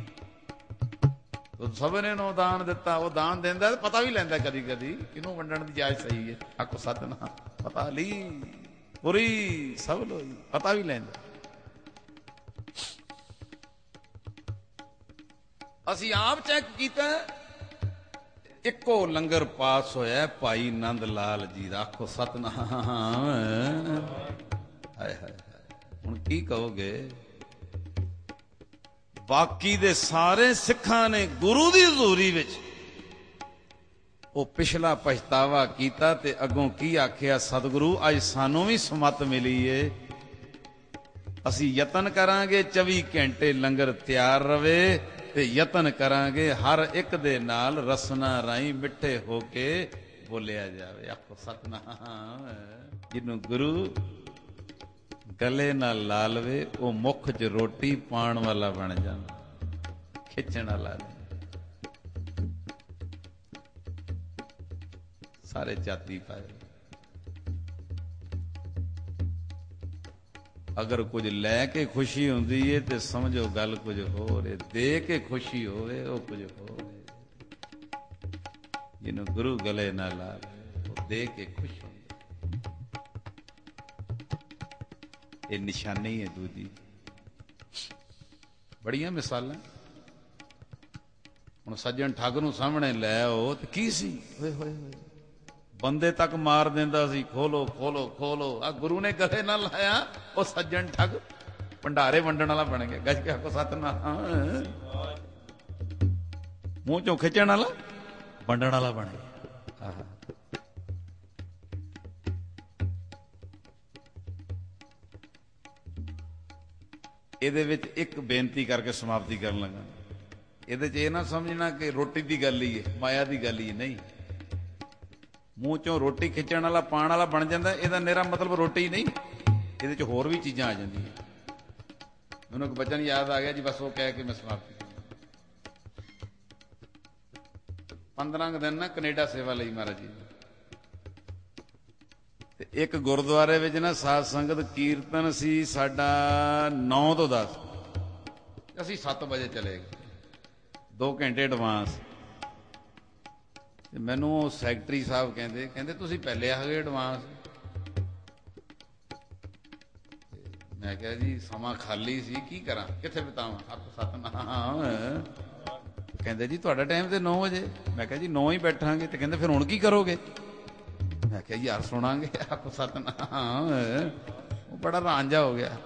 A: ਸਭ ਨੇ ਨੂੰ ਦਾਨ ਦਿੱਤਾ। ਉਹ ਦਾਨ ਦਿੰਦਾ ਪਤਾ ਵੀ ਲੈਂਦਾ ਕਦੀ ਕਦੀ ਕਿਹਨੂੰ ਵੰਡਣ ਦੀ ਜਾਇਜ਼ ਸਹੀ ਹੈ। ਆਖੋ ਸਤਿਨਾਮ। ਪਤਾ ਲਈ ਪੂਰੀ ਸਭ ਲੋਈ ਪਤਾ ਵੀ ਲੈਂਦਾ। ਅਸੀਂ ਆਪ ਚੈੱਕ ਕੀਤਾ, ਇੱਕੋ ਲੰਗਰ ਪਾਸ ਹੋਇਆ ਭਾਈ ਨੰਦ ਲਾਲ ਜੀ ਦਾ। ਆਖੋ ਸਤਿਨਾਮ। ਹਾਏ ਹਾਏ। ਹੁਣ ਕੀ ਕਹੋਗੇ? ਬਾਕੀ ਦੇ ਸਾਰੇ ਸਿੱਖਾਂ ਨੇ ਗੁਰੂ ਦੀ ਹਜ਼ੂਰੀ ਵਿੱਚ ਉਹ ਪਿਛਲਾ ਪਛਤਾਵਾ ਕੀਤਾ ਤੇ ਅੱਗੋਂ ਕੀ ਆਖਿਆ, ਸਤਿਗੁਰੂ ਅੱਜ ਸਾਨੂੰ ਵੀ ਸਮੱਤ ਮਿਲੀ ਏ, ਅਸੀਂ ਯਤਨ ਕਰਾਂਗੇ ਚੌਵੀ ਘੰਟੇ ਲੰਗਰ ਤਿਆਰ ਰਵੇ ਤੇ ਯਤਨ ਕਰਾਂਗੇ ਹਰ ਇੱਕ ਦੇ ਨਾਲ ਰਸਨਾ ਰਾਹੀਂ ਮਿੱਠੇ ਹੋ ਕੇ ਬੋਲਿਆ ਜਾਵੇ। ਆਖੋ ਸਤਿਨਾਮ। ਜਿਹਨੂੰ ਗੁਰੂ ਗਲੇ ਨਾਲ ਲਾ ਲਵੇ ਉਹ ਮੁੱਖ 'ਚ ਰੋਟੀ ਪਾਉਣ ਵਾਲਾ ਬਣ ਜਾਂਦਾ, ਖਿੱਚਣ ਵਾਲਾ ਨਹੀਂ। ਸਾਰੇ ਜਾਤੀ ਪਾਏ। ਅਗਰ ਕੁਝ ਲੈ ਕੇ ਖੁਸ਼ੀ ਹੁੰਦੀ ਏ ਤੇ ਸਮਝੋ ਗੱਲ ਕੁਝ ਹੋਰ ਏ, ਦੇ ਕੇ ਖੁਸ਼ੀ ਹੋਵੇ ਉਹ ਕੁਝ ਹੋਰ ਏ। ਜਿਹਨੂੰ ਗੁਰੂ ਗਲੇ ਨਾਲ ਲਾ ਲਵੇ ਉਹ ਦੇ ਕੇ ਖੁਸ਼ ਹੁੰਦਾ। ਇਹ ਨਿਸ਼ਾਨੀ ਹੈ ਦੂਜੀ। ਬੜੀਆਂ ਮਿਸਾਲਾਂ। ਹੁਣ ਸੱਜਣ ਠੱਗ ਨੂੰ ਸਾਹਮਣੇ ਲੈ ਆਓ ਤੇ ਕੀ ਸੀ, ਹੋਏ ਹੋਏ ਹੋਏ ਬੰਦੇ ਤੱਕ ਮਾਰ ਦਿੰਦਾ ਸੀ। ਖੋਲੋ ਖੋਲੋ ਖੋਲੋ। ਆ ਗੁਰੂ ਨੇ ਗਲੇ ਨਾਲ ਲਾਇਆ, ਉਹ ਸੱਜਣ ਠੱਗ ਭੰਡਾਰੇ ਵੰਡਣ ਵਾਲਾ ਬਣ ਗਿਆ। ਗੱਜ ਕੇ ਆਖੋ ਸਤਿਨਾਮ। ਮੂੰਹ ਚੋਂ ਖਿੱਚਣ ਵਾਲਾ ਵੰਡਣ ਵਾਲਾ ਬਣ ਗਿਆ। ਆਹ ਇਹਦੇ ਵਿੱਚ ਇੱਕ ਬੇਨਤੀ ਕਰਕੇ ਸਮਾਪਤੀ ਕਰਨ ਲੱਗਾ। ਇਹਦੇ 'ਚ ਇਹ ਨਾ ਸਮਝਣਾ ਕਿ ਰੋਟੀ ਦੀ ਗੱਲ ਹੀ ਹੈ, ਮਾਇਆ ਦੀ ਗੱਲ ਹੀ ਨਹੀਂ। ਮੂੰਹ ਚੋਂ ਰੋਟੀ ਖਿੱਚਣ ਵਾਲਾ ਪਾਣ ਵਾਲਾ ਬਣ ਜਾਂਦਾ, ਇਹਦਾ ਨਿਹਰਾ ਮਤਲਬ ਰੋਟੀ ਨਹੀਂ। ਇਹਦੇ 'ਚ ਹੋਰ ਵੀ ਚੀਜ਼ਾਂ ਆ ਜਾਂਦੀਆਂ। ਮੈਨੂੰ ਇੱਕ ਬਚਨ ਯਾਦ ਆ ਗਿਆ ਜੀ, ਬਸ ਉਹ ਕਹਿ ਕੇ ਮੈਂ ਸਮਾਪਤੀ। ਪੰਦਰਾਂ ਕੁ ਦਿਨ ਨਾ ਕੈਨੇਡਾ ਸੇਵਾ ਲਈ ਮਹਾਰਾਜ ਜੀ ਤੇ ਇੱਕ ਗੁਰਦੁਆਰੇ ਵਿੱਚ ਨਾ ਸਾਧ ਸੰਗਤ ਕੀਰਤਨ ਸੀ ਸਾਡਾ ਨੌ ਤੋਂ ਦਸ। ਅਸੀਂ ਸੱਤ ਵਜੇ ਚਲੇ ਗਏ, ਦੋ ਘੰਟੇ ਐਡਵਾਂਸ। ਤੇ ਮੈਨੂੰ ਉਹ ਸੈਕਟਰੀ ਸਾਹਿਬ ਕਹਿੰਦੇ ਕਹਿੰਦੇ ਤੁਸੀਂ ਪਹਿਲੇ ਆ ਗਏ ਐਡਵਾਂਸ। ਮੈਂ ਕਿਹਾ ਜੀ ਸਮਾਂ ਖਾਲੀ ਸੀ, ਕੀ ਕਰਾਂ, ਕਿੱਥੇ ਬਿਤਾਵਾਂ। ਆਪ ਸਤਿਨਾਮ। ਕਹਿੰਦੇ ਜੀ ਤੁਹਾਡਾ ਟਾਈਮ ਤੇ ਨੌ ਵਜੇ। ਮੈਂ ਕਿਹਾ ਜੀ ਨੌ ਹੀ ਬੈਠਾਂਗੇ। ਤੇ ਕਹਿੰਦੇ ਫਿਰ ਹੁਣ ਕੀ ਕਰੋਗੇ। ਮੈਂ ਕਿਹਾ ਯਾਰ ਸੁਣਾਂਗੇ। ਆਪ ਸਤਿਨਾਮ। ਉਹ ਬੜਾ ਰਾਂਝਾ ਹੋ ਗਿਆ।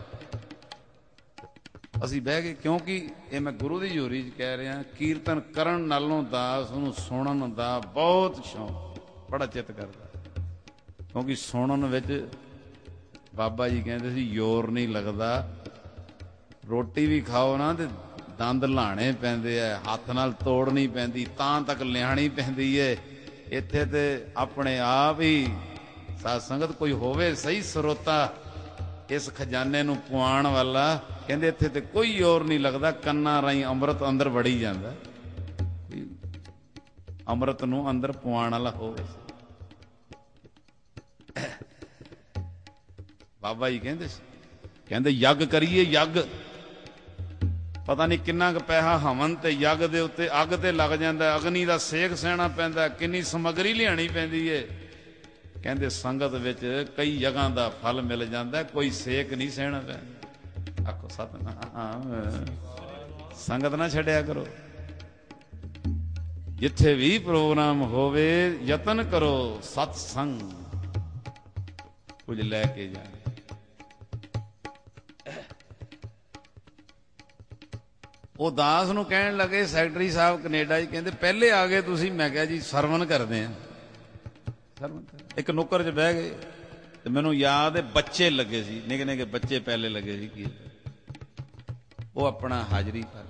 A: ਅਸੀਂ ਬਹਿ ਗਏ, ਕਿਉਂਕਿ ਇਹ ਮੈਂ ਗੁਰੂ ਦੀ ਹਜ਼ੂਰੀ 'ਚ ਕਹਿ ਰਿਹਾ, ਕੀਰਤਨ ਕਰਨ ਨਾਲੋਂ ਦਾਸ ਨੂੰ ਸੁਣਨ ਦਾ ਬਹੁਤ ਸ਼ੌਂਕ, ਬੜਾ ਚਿੱਤ ਕਰਦਾ। ਕਿਉਂਕਿ ਸੁਣਨ ਵਿੱਚ ਬਾਬਾ ਜੀ ਕਹਿੰਦੇ ਸੀ ਜ਼ੋਰ ਨਹੀਂ ਲੱਗਦਾ। ਰੋਟੀ ਵੀ ਖਾਓ ਨਾ ਤੇ ਦੰਦ ਲਾਣੇ ਪੈਂਦੇ ਆ, ਹੱਥ ਨਾਲ ਤੋੜਨੀ ਪੈਂਦੀ, ਤਾਂ ਤੱਕ ਲਿਆਣੀ ਪੈਂਦੀ ਏ। ਇੱਥੇ ਤੇ ਆਪਣੇ ਆਪ ਹੀ ਸਾਧ ਸੰਗਤ ਕੋਈ ਹੋਵੇ ਸਹੀ ਸਰੋਤਾ ਇਸ ਖਜ਼ਾਨੇ ਨੂੰ ਪੁਆਣ ਵਾਲਾ। ਕਹਿੰਦੇ ਇੱਥੇ ਤੇ ਕੋਈ ਜ਼ੋਰ ਨਹੀਂ ਲੱਗਦਾ, ਕੰਨਾਂ ਰਾਹੀਂ ਅੰਮ੍ਰਿਤ ਅੰਦਰ ਵੜੀ ਜਾਂਦਾ। ਅੰਮ੍ਰਿਤ ਨੂੰ ਅੰਦਰ ਪੁਆਣ ਵਾਲਾ ਹੋਵੇ। ਬਾਬਾ ਜੀ ਕਹਿੰਦੇ ਸੀ, ਕਹਿੰਦੇ ਯੱਗ ਕਰੀਏ ਯੱਗ। ਪਤਾ ਨਹੀਂ ਕਿੰਨਾ ਕੁ ਪੈਸਾ ਹਵਨ ਤੇ ਯੱਗ ਦੇ ਉੱਤੇ ਅੱਗ ਤੇ ਲੱਗ ਜਾਂਦਾ, ਅਗਨੀ ਦਾ ਸੇਕ ਸਹਿਣਾ ਪੈਂਦਾ, ਕਿੰਨੀ ਸਮੱਗਰੀ ਲਿਆਣੀ ਪੈਂਦੀ ਏ। ਕਹਿੰਦੇ ਸੰਗਤ ਵਿੱਚ ਕਈ ਜਗ੍ਹਾ ਦਾ ਫਲ ਮਿਲ ਜਾਂਦਾ, ਕੋਈ ਸੇਕ ਨਹੀਂ ਸਹਿਣਾ ਪੈਂਦਾ। ਆਖੋ ਸਤਨਾਮ। ਸੰਗਤ ਨਾ ਛੱਡਿਆ ਕਰੋ, ਜਿੱਥੇ ਵੀ ਪ੍ਰੋਗਰਾਮ ਹੋਵੇ ਯਤਨ ਕਰੋ ਸਤ ਸੰਗ ਕੁਝ ਲੈ ਕੇ ਜਾਣਾ। ਉਹ ਦਾਸ ਨੂੰ ਕਹਿਣ ਲੱਗੇ, ਸੈਕਟਰੀ ਸਾਹਿਬ ਕੈਨੇਡਾ ਜੀ, ਕਹਿੰਦੇ ਪਹਿਲੇ ਆ ਗਏ ਤੁਸੀਂ? ਮੈਂ ਕਿਹਾ ਜੀ ਸਰਵਨ ਕਰਦੇ ਆ। ਸਰਵਨ ਇੱਕ ਨੁੱਕਰ 'ਚ ਬਹਿ ਗਏ ਤੇ ਮੈਨੂੰ ਯਾਦ ਹੈ ਬੱਚੇ ਲੱਗੇ ਸੀ, ਨਿੱਕੇ ਨਿੱਕੇ ਬੱਚੇ ਪਹਿਲੇ ਲੱਗੇ ਸੀ। ਕੀ ਉਹ ਆਪਣਾ ਹਾਜ਼ਰੀ ਭਰ,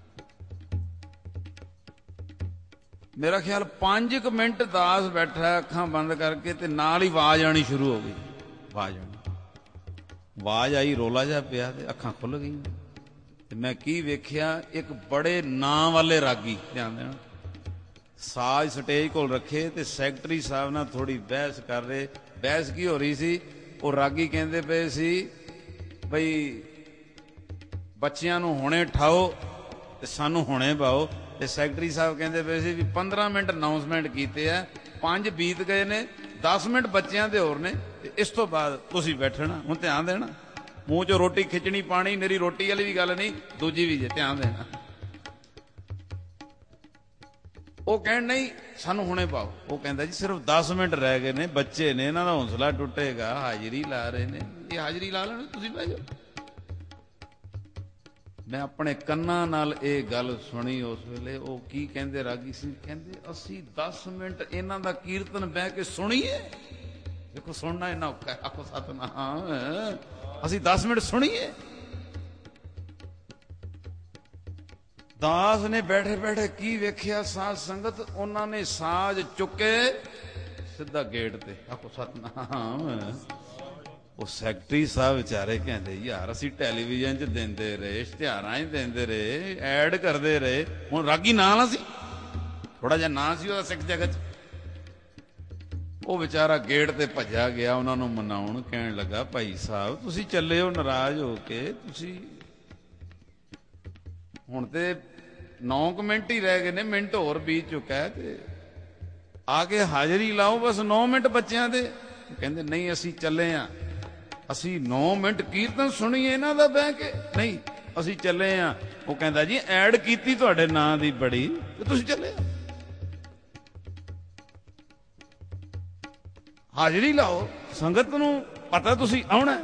A: ਮੇਰਾ ਖਿਆਲ ਪੰਜ ਕੁ ਮਿੰਟ ਦਾਸ ਬੈਠਾ ਅੱਖਾਂ ਬੰਦ ਕਰਕੇ ਤੇ ਨਾਲ ਹੀ ਆਵਾਜ਼ ਆਣੀ ਸ਼ੁਰੂ ਹੋ ਗਈ। ਆਵਾਜ਼ ਆਣੀ, ਆਵਾਜ਼ ਆਈ, ਰੋਲਾ ਜਿਹਾ ਪਿਆ ਤੇ ਅੱਖਾਂ ਖੁੱਲ ਗਈਆਂ ਤੇ ਮੈਂ ਕੀ ਵੇਖਿਆ, ਇੱਕ ਬੜੇ ਨਾਂ ਵਾਲੇ ਰਾਗੀ, ਧਿਆਨ ਦੇਣਾ, ਸਾਜ਼ ਸਟੇਜ ਕੋਲ ਰੱਖੇ ਤੇ ਸੈਕਟਰੀ ਸਾਹਿਬ ਨਾਲ ਥੋੜੀ ਬਹਿਸ ਕਰ ਰਹੇ। ਬਹਿਸ ਕੀ ਹੋ ਰਹੀ ਸੀ, ਉਹ ਰਾਗੀ ਕਹਿੰਦੇ ਪਏ ਸੀ ਬਈ ਬੱਚਿਆਂ ਨੂੰ ਹੁਣੇ ਠਾਓ ਤੇ ਸਾਨੂੰ ਹੁਣੇ ਪਾਓ, ਤੇ ਸੈਕਟਰੀ ਸਾਹਿਬ ਕਹਿੰਦੇ ਪਏ ਸੀ ਵੀ ਪੰਦਰਾਂ ਮਿੰਟ ਅਨਾਊਂਸਮੈਂਟ ਕੀਤੇ ਆ, ਪੰਜ ਬੀਤ ਗਏ ਨੇ, ਦਸ ਮਿੰਟ ਬੱਚਿਆਂ ਦੇ ਹੋਰ ਨੇ, ਤੇ ਇਸ ਤੋਂ ਬਾਅਦ ਤੁਸੀਂ ਬੈਠਣਾ। ਹੁਣ ਧਿਆਨ ਦੇਣਾ, ਮੂੰਹ ਚੋਂ ਰੋਟੀ ਖਿੱਚਣੀ ਪਾਣੀ, ਮੇਰੀ ਰੋਟੀ ਵਾਲੀ ਵੀ ਗੱਲ ਨਹੀਂ, ਦੂਜੀ ਵੀ ਜੇ, ਧਿਆਨ ਦੇਣਾ। ਉਹ ਕਹਿਣ ਨਹੀਂ ਸਾਨੂੰ ਹੁਣੇ ਪਾਓ। ਉਹ ਕਹਿੰਦਾ ਜੀ ਸਿਰਫ ਦਸ ਮਿੰਟ ਰਹਿ ਗਏ ਨੇ, ਬੱਚੇ ਨੇ, ਇਹਨਾਂ ਦਾ ਹੌਸਲਾ ਟੁੱਟੇਗਾ, ਹਾਜ਼ਰੀ ਲਾ ਰਹੇ ਨੇ, ਇਹ ਹਾਜ਼ਰੀ ਲਾ ਲੈਣ, ਤੁਸੀਂ ਬਹਿ ਜਾਓ। ਮੈਂ ਆਪਣੇ ਕੰਨਾਂ ਨਾਲ ਇਹ ਗੱਲ ਸੁਣੀ ਉਸ ਵੇਲੇ। ਉਹ ਕੀ ਕਹਿੰਦੇ ਰਾਗੀ ਸਿੰਘ, ਕਹਿੰਦੇ ਅਸੀਂ ਦਸ ਮਿੰਟ ਇਹਨਾਂ ਦਾ ਕੀਰਤਨ ਬਹਿ ਕੇ ਸੁਣੀਏ। ਦੇਖੋ ਸੁਣਨਾ ਇੰਨਾ ਔਖਾ, ਆਖੋ ਸਤਨਾਮ, ਅਸੀਂ ਦਸ ਮਿੰਟ ਸੁਣੀਏ। ਦਾਸ ਨੇ ਬੈਠੇ ਬੈਠੇ ਕੀ ਵੇਖਿਆ, ਸਾਧ ਸੰਗਤ, ਉਹਨਾਂ ਨੇ ਸਾਜ਼ ਚੁੱਕੇ ਸਿੱਧਾ ਗੇਟ ਤੇ, ਆਖੋ ਸਤਨਾਮ। ਉਹ ਸੈਕਟਰੀ ਸਾਹਿਬ ਵਿਚਾਰੇ ਕਹਿੰਦੇ ਯਾਰ ਅਸੀਂ ਟੈਲੀਵਿਜ਼ਨ 'ਚ ਦਿੰਦੇ ਰਹੇ, ਇਸ਼ਤਿਹਾਰਾਂ 'ਚ ਦਿੰਦੇ ਰਹੇ, ਐਡ ਕਰਦੇ ਰਹੇ, ਹੁਣ ਰਾਗੀ ਨਾਂ ਨਾ ਸੀ, ਥੋੜਾ ਜਿਹਾ ਨਾਂ ਸੀ ਉਹਦਾ ਸਿੱਖ ਜਗਤ 'ਚ। ਉਹ ਵਿਚਾਰਾ ਗੇਟ ਤੇ ਭੱਜਿਆ ਗਿਆ ਉਹਨਾਂ ਨੂੰ ਮਨਾਉਣ, ਕਹਿਣ ਲੱਗਾ ਭਾਈ ਸਾਹਿਬ ਤੁਸੀਂ ਚੱਲੇ ਹੋ ਨਾਰਾਜ਼ ਹੋ ਕੇ, ਤੁਸੀਂ ਹੁਣ ਤੇ ਨੌ ਕੁ ਮਿੰਟ ਹੀ ਰਹਿ ਗਏ ਨੇ, ਮਿੰਟ ਹੋਰ ਬੀਤ ਚੁੱਕਾ ਹੈ, ਤੇ ਆ ਕੇ ਹਾਜ਼ਰੀ ਲਾਓ ਬਸ ਨੌ ਮਿੰਟ ਬੱਚਿਆਂ ਦੇ। ਕਹਿੰਦੇ ਨਹੀਂ ਅਸੀਂ ਚੱਲੇ ਆ, ਅਸੀਂ ਨੌ ਮਿੰਟ ਕੀਰਤਨ ਸੁਣੀਏ ਇਹਨਾਂ ਦਾ ਬਹਿ ਕੇ, ਨਹੀਂ ਅਸੀਂ ਚੱਲੇ ਆ। ਉਹ ਕਹਿੰਦਾ ਜੀ ਐਡ ਕੀਤੀ ਤੁਹਾਡੇ ਨਾਂ ਦੀ ਬੜੀ, ਤੇ ਤੁਸੀਂ ਚੱਲੇ ਆ, ਹਾਜ਼ਰੀ ਲਾਓ, ਸੰਗਤ ਨੂੰ ਪਤਾ ਤੁਸੀਂ ਆਉਣਾ।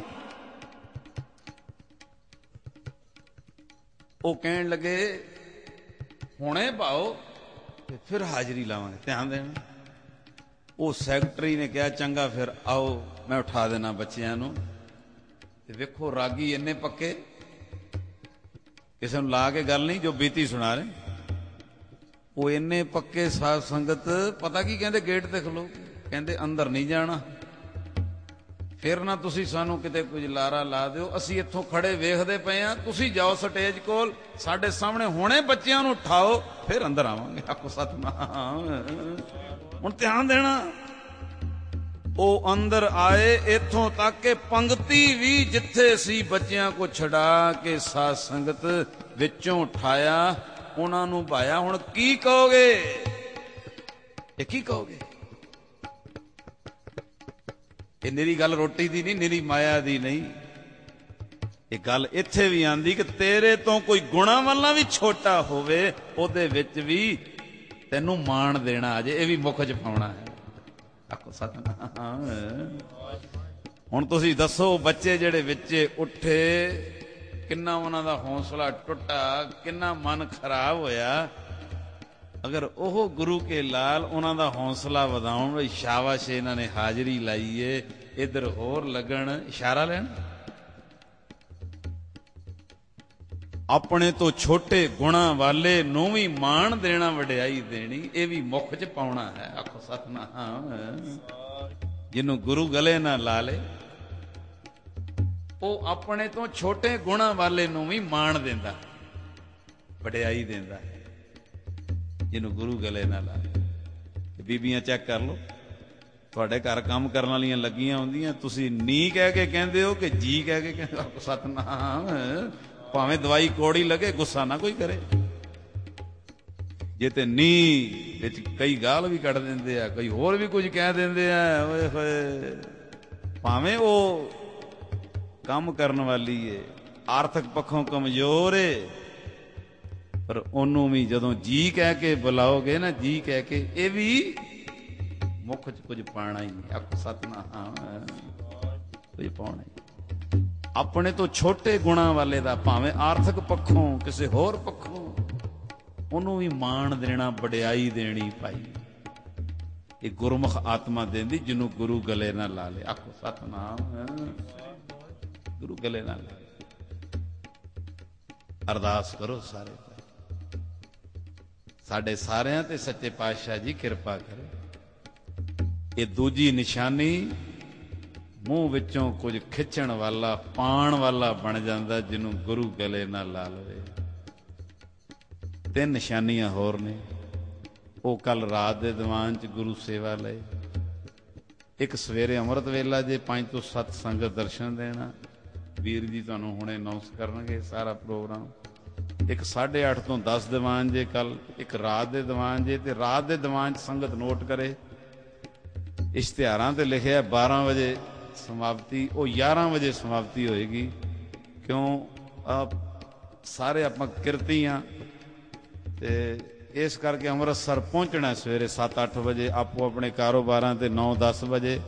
A: ਉਹ ਕਹਿਣ ਲੱਗੇ ਹੁਣੇ ਪਾਓ ਤੇ ਫਿਰ ਹਾਜ਼ਰੀ ਲਾਵਾਂਗੇ, ਧਿਆਨ ਦੇਣਾ। ਉਹ ਸੈਕਟਰੀ ਨੇ ਕਿਹਾ ਚੰਗਾ ਫਿਰ ਆਓ, ਮੈਂ ਉਠਾ ਦੇਣਾ ਬੱਚਿਆਂ ਨੂੰ। ਤੇ ਵੇਖੋ ਰਾਗੀ ਇੰਨੇ ਪੱਕੇ, ਕਿਸੇ ਨੂੰ ਲਾ ਕੇ ਗੱਲ ਨਹੀਂ, ਜੋ ਬੀਤੀ ਸੁਣਾ ਰਹੇ। ਉਹ ਇੰਨੇ ਪੱਕੇ ਸਾਧ ਸੰਗਤ, ਪਤਾ ਕੀ ਕਹਿੰਦੇ ਗੇਟ ਤੇ ਖਲੋ, ਕਹਿੰਦੇ ਅੰਦਰ ਨਹੀਂ ਜਾਣਾ, ਫਿਰ ਨਾ ਤੁਸੀਂ ਸਾਨੂੰ ਕਿਤੇ ਕੁਝ ਲਾਰਾ ਲਾ ਦਿਓ, ਅਸੀਂ ਇੱਥੋਂ ਖੜੇ ਵੇਖਦੇ ਪਏ ਆ, ਤੁਸੀਂ ਜਾਓ ਸਟੇਜ ਕੋਲ ਸਾਡੇ ਸਾਹਮਣੇ, ਹੁਣੇ ਬੱਚਿਆਂ ਨੂੰ ਉਠਾਓ ਫਿਰ ਅੰਦਰ ਆਵਾਂਗੇ। ਆਖੋ ਸਤਨਾਮ। ਹੁਣ ਧਿਆਨ ਦੇਣਾ, ਉਹ ਅੰਦਰ ਆਏ, ਇੱਥੋਂ ਤੱਕ ਕਿ ਪੰਗਤੀ ਵੀ ਜਿੱਥੇ ਸੀ ਬੱਚਿਆਂ ਕੋ ਛਡਾ ਕੇ ਸਾਧ ਸੰਗਤ ਵਿੱਚੋਂ ਉਠਾਇਆ, ਉਹਨਾਂ ਨੂੰ ਭਾਇਆ। ਹੁਣ ਕੀ ਕਹੋਗੇ, ਇਹ ਕੀ ਕਹੋਗੇ? ਇਹ ਨਿਰੀ ਗੱਲ ਰੋਟੀ ਦੀ ਨਹੀਂ, ਨਿਰੀ ਮਾਇਆ ਦੀ ਨਹੀਂ। ਇਹ ਗੱਲ ਇੱਥੇ ਵੀ ਆਂਦੀ ਕਿ ਤੇਰੇ ਤੋਂ ਕੋਈ ਗੁਣਾ ਵਾਲਾ ਵੀ ਛੋਟਾ ਹੋਵੇ, ਉਹਦੇ ਵਿੱਚ ਵੀ ਤੈਨੂੰ ਮਾਣ ਦੇਣਾ ਅਜੇ, ਇਹ ਵੀ ਮੁੱਖ ਚ ਪਾਉਣਾ ਹੈ। ਆਖੋ ਸਤਨਾਮ। ਹੁਣ ਤੁਸੀਂ ਦੱਸੋ, ਬੱਚੇ ਜਿਹੜੇ ਵਿੱਚ ਉੱਠੇ, ਕਿੰਨਾ ਉਹਨਾਂ ਦਾ ਹੌਸਲਾ ਟੁੱਟਾ, ਕਿੰਨਾ ਮਨ ਖਰਾਬ ਹੋਇਆ। ਅਗਰ ਉਹ ਗੁਰੂ ਕੇ ਲਾਲ ਉਹਨਾਂ ਦਾ ਹੌਸਲਾ ਵਧਾਉਣ ਲਈ ਸ਼ਾਬਾਸ਼ ਇਹਨਾਂ ਨੇ ਹਾਜ਼ਰੀ ਲਾਈਏ, ਇੱਧਰ ਹੋਰ ਲੱਗਣ ਇਸ਼ਾਰਾ ਲੈਣ, ਆਪਣੇ ਤੋਂ ਛੋਟੇ ਗੁਣਾ ਵਾਲੇ ਨੂੰ ਵੀ ਮਾਣ ਦੇਣਾ, ਵਡਿਆਈ ਦੇਣੀ, ਇਹ ਵੀ ਮੁੱਖ ਚ ਪਾਉਣਾ ਹੈ। ਆਖੋ ਸਤਨਾਮ। ਜਿਹਨੂੰ ਗੁਰੂ ਗਲੇ ਨਾ ਲਾ ਲੇ, ਉਹ ਆਪਣੇ ਤੋਂ ਛੋਟੇ ਗੁਣਾ ਵਾਲੇ ਨੂੰ ਵੀ ਮਾਣ ਦਿੰਦਾ, ਵਡਿਆਈ ਦਿੰਦਾ, ਜਿਹਨੂੰ ਗੁਰੂ ਗਲੇ ਨਾ ਲਾ ਲੇ। ਬੀਬੀਆਂ ਚੈੱਕ ਕਰ ਲਓ, ਤੁਹਾਡੇ ਘਰ ਕੰਮ ਕਰਨ ਵਾਲੀਆਂ ਲੱਗੀਆਂ ਹੁੰਦੀਆਂ, ਤੁਸੀਂ ਨੀ ਕਹਿ ਕੇ ਕਹਿੰਦੇ ਹੋ ਕਿ ਜੀ ਕਹਿ ਕੇ ਕਹਿੰਦੇ ਹੋ? ਸਤਨਾਮ। ਭਾਵੇਂ ਦਵਾਈ ਕੋੜੀ ਲੱਗੇ, ਗੁੱਸਾ ਨਾ ਕੋਈ ਕਰੇ। ਜੇ ਤੇ ਨੀ ਵਿੱਚ ਕਈ ਗਾਲ ਵੀ ਕੱਢ ਦਿੰਦੇ ਆ, ਕਈ ਹੋਰ ਵੀ ਕੁਝ ਕਹਿ ਦਿੰਦੇ ਆ, ਓਏ ਹੋਏ, ਭਾਵੇਂ ਉਹ ਕੰਮ ਕਰਨ ਵਾਲੀ ਏ, ਆਰਥਿਕ ਪੱਖੋਂ ਕਮਜ਼ੋਰ ਏ, ਪਰ ਉਹਨੂੰ ਵੀ ਜਦੋਂ ਜੀ ਕਹਿ ਕੇ ਬੁਲਾਓਗੇ ਨਾ, ਜੀ ਕਹਿ ਕੇ, ਇਹ ਵੀ ਮੁੱਖ 'ਚ ਕੁਝ ਪਾਣਾ ਹੀ ਨਹੀਂ। ਆਖੋ ਸਤਿਨਾਮ, ਕੁਝ ਪਾਉਣਾ ਹੀ। ਆਪਣੇ ਤੋਂ ਛੋਟੇ ਗੁਣਾਂ ਵਾਲੇ ਦਾ, ਭਾਵੇਂ ਆਰਥਿਕ ਪੱਖੋਂ ਕਿਸੇ ਹੋਰ ਪੱਖੋਂ, ਉਹਨੂੰ ਵੀ ਮਾਣ ਦੇਣਾ, ਵਡਿਆਈ ਦੇਣੀ ਭਾਈ। ਇਹ ਗੁਰਮੁਖ ਆਤਮਾ ਦਿੰਦੀ, ਜਿਹਨੂੰ ਗੁਰੂ ਗਲੇ ਨਾਲ ਲਾ ਲੇ। ਆਖੋ ਸਤਿਨਾਮ, ਗੁਰੂ ਗਲੇ ਨਾਲ ਲਾ ਲੇ। ਅਰਦਾਸ ਕਰੋ ਸਾਰੇ, ਸਾਡੇ ਸਾਰਿਆਂ ਤੇ ਸੱਚੇ ਪਾਤਸ਼ਾਹ ਜੀ ਕਿਰਪਾ ਕਰੇ। ਇਹ ਦੂਜੀ ਨਿਸ਼ਾਨੀ, ਮੂੰਹ ਵਿੱਚੋਂ ਕੁਝ ਖਿੱਚਣ ਵਾਲਾ, ਪਾਣ ਵਾਲਾ ਬਣ ਜਾਂਦਾ, ਜਿਹਨੂੰ ਗੁਰੂ ਗਲੇ ਨਾਲ ਲਾ ਲਵੇ। ਤਿੰਨ ਨਿਸ਼ਾਨੀਆਂ ਹੋਰ ਨੇ, ਉਹ ਕੱਲ ਰਾਤ ਦੇ ਦੀਵਾਨ 'ਚ ਗੁਰੂ ਸੇਵਾ ਲਏ। ਇੱਕ ਸਵੇਰੇ ਅੰਮ੍ਰਿਤ ਵੇਲਾ ਜੇ ਪੰਜ ਤੋਂ ਸੱਤ ਸੰਗਤ ਦਰਸ਼ਨ ਦੇਣਾ, ਵੀਰ ਜੀ ਤੁਹਾਨੂੰ ਹੁਣੇ ਅਨਾਉਂਸ ਕਰਨਗੇ ਸਾਰਾ ਪ੍ਰੋਗਰਾਮ। ਇੱਕ ਸਾਢੇ ਅੱਠ ਤੋਂ ਦਸ ਦੀਵਾਨ ਜੇ ਕੱਲ, ਇੱਕ ਰਾਤ ਦੇ ਦੀਵਾਨ ਜੇ। ਤੇ ਰਾਤ ਦੇ ਦੀਵਾਨ 'ਚ ਸੰਗਤ ਨੋਟ ਕਰੇ, ਇਸ਼ਤਿਹਾਰਾਂ ਤੇ ਲਿਖਿਆ ਬਾਰਾਂ ਵਜੇ ਸਮਾਪਤੀ, ਉਹ ਗਿਆਰਾਂ ਵਜੇ ਸਮਾਪਤੀ ਹੋਏਗੀ। ਕਿਉਂ? ਆ ਸਾਰੇ ਆਪਾਂ ਕਿਰਤੀ ਹਾਂ, ਤੇ ਇਸ ਕਰਕੇ ਅੰਮ੍ਰਿਤਸਰ ਪਹੁੰਚਣਾ ਸਵੇਰੇ ਸੱਤ ਅੱਠ ਵਜੇ, ਆਪੋ ਆਪਣੇ ਕਾਰੋਬਾਰਾਂ ਤੇ ਨੌ ਦਸ ਵਜੇ,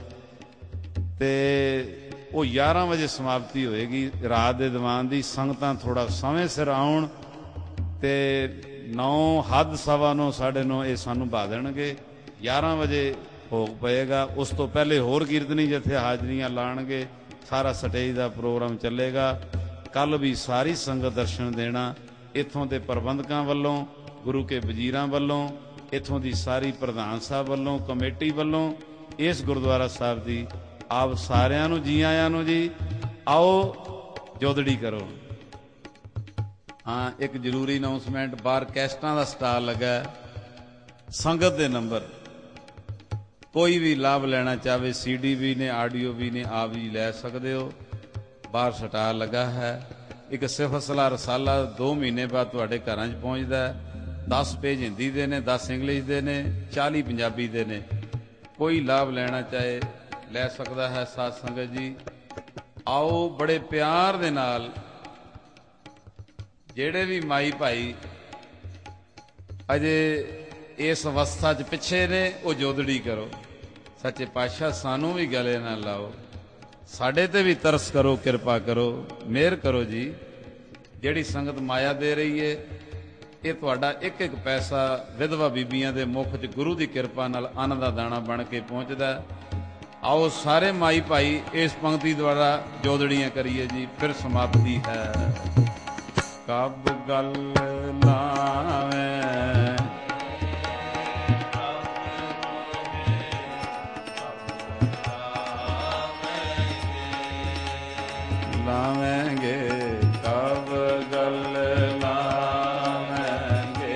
A: ਤੇ ਉਹ ਗਿਆਰਾਂ ਵਜੇ ਸਮਾਪਤੀ ਹੋਏਗੀ ਰਾਤ ਦੇ ਦੀਵਾਨ ਦੀ। ਸੰਗਤਾਂ ਥੋੜਾ ਸਮੇਂ ਸਿਰ ਆਉਣ, ਤੇ ਨੌ ਹੱਦ ਸਵਾ ਨੌ ਸਾਢੇ ਨੌ ਇਹ ਸਾਨੂੰ ਬਾ ਦੇਣਗੇ। ਗਿਆਰਾਂ ਵਜੇ ਭੋਗ ਪਏਗਾ। ਉਸ ਤੋਂ ਪਹਿਲੇ ਹੋਰ ਕੀਰਤਨੀ ਜਿੱਥੇ ਹਾਜ਼ਰੀਆਂ ਲਾਣਗੇ, ਸਾਰਾ ਸਟੇਜ ਦਾ ਪ੍ਰੋਗਰਾਮ ਚੱਲੇਗਾ। ਕੱਲ ਵੀ ਸਾਰੀ ਸੰਗਤ ਦਰਸ਼ਨ ਦੇਣਾ, ਇੱਥੋਂ ਦੇ ਪ੍ਰਬੰਧਕਾਂ ਵੱਲੋਂ, ਗੁਰੂ ਕੇ ਵਜ਼ੀਰਾਂ ਵੱਲੋਂ, ਇੱਥੋਂ ਦੀ ਸਾਰੀ ਪ੍ਰਧਾਨ ਸਾਹਿਬ ਵੱਲੋਂ, ਕਮੇਟੀ ਵੱਲੋਂ, ਇਸ ਗੁਰਦੁਆਰਾ ਸਾਹਿਬ ਦੀ ਆਪ ਸਾਰਿਆਂ ਨੂੰ ਜੀ ਆਇਆਂ ਨੂੰ ਜੀ। ਆਓ ਜੋਦੜੀ ਕਰੋ। ਹਾਂ, ਇੱਕ ਜ਼ਰੂਰੀ ਅਨਾਉਂਸਮੈਂਟ, ਬਾਹਰ ਕੈਸਟਾਂ ਦਾ ਸਟਾਲ ਲੱਗਾ, ਸੰਗਤ ਦੇ ਨੰਬਰ, ਕੋਈ ਵੀ ਲਾਭ ਲੈਣਾ ਚਾਹਵੇ, ਸੀਡੀ ਵੀ ਨੇ, ਆਡੀਓ ਵੀ ਨੇ, ਆਪ ਵੀ ਲੈ ਸਕਦੇ ਹੋ। ਬਾਹਰ ਸਟਾਲ ਲੱਗਾ ਹੈ। ਇੱਕ ਸਿਫਤ ਸਲਾਹ ਰਸਾਲਾ ਦੋ ਮਹੀਨੇ ਬਾਅਦ ਤੁਹਾਡੇ ਘਰਾਂ 'ਚ ਪਹੁੰਚਦਾ ਹੈ। ਦਸ ਪੇਜ ਹਿੰਦੀ ਦੇ ਨੇ, ਦਸ ਇੰਗਲਿਸ਼ ਦੇ ਨੇ, ਚਾਲੀ ਪੰਜਾਬੀ ਦੇ ਨੇ। ਕੋਈ ਲਾਭ ਲੈਣਾ ਚਾਹੇ ਲੈ ਸਕਦਾ ਹੈ। ਸਾਧ ਸੰਗਤ ਜੀ ਆਓ, ਬੜੇ ਪਿਆਰ ਦੇ ਨਾਲ, ਜਿਹੜੇ ਵੀ ਮਾਈ ਭਾਈ ਅਜੇ ਇਸ ਅਵਸਥਾ 'ਚ ਪਿੱਛੇ ਨੇ, ਉਹ ਜੋਦੜੀ ਕਰੋ। ਸੱਚੇ ਪਾਤਸ਼ਾਹ ਸਾਨੂੰ ਵੀ ਗਲੇ ਨਾਲ ਲਾਓ, ਸਾਡੇ ਤੇ ਵੀ ਤਰਸ ਕਰੋ, ਕਿਰਪਾ ਕਰੋ, ਮਿਹਰ ਕਰੋ ਜੀ। ਜਿਹੜੀ ਸੰਗਤ ਮਾਇਆ ਦੇ ਰਹੀ ਏ, ਇਹ ਤੁਹਾਡਾ ਇੱਕ ਇੱਕ ਪੈਸਾ ਵਿਧਵਾ ਬੀਬੀਆਂ ਦੇ ਮੁੱਖ 'ਚ ਗੁਰੂ ਦੀ ਕਿਰਪਾ ਨਾਲ ਅੰਨ ਦਾ ਦਾਣਾ ਬਣ ਕੇ ਪਹੁੰਚਦਾ। ਆਓ ਸਾਰੇ ਮਾਈ ਭਾਈ ਇਸ ਪੰਕਤੀ ਦੁਆਰਾ ਜੋਦੜੀਆਂ ਕਰੀਏ ਜੀ। ਫਿਰ ਸਮਾਪਤੀ ਹੈ। ਕਬ ਗਲ ਲਾਵੇਂ ਲਾਵੇਂਗੇ, ਕਬ ਗਲ ਲਾਵੇਂਗੇ,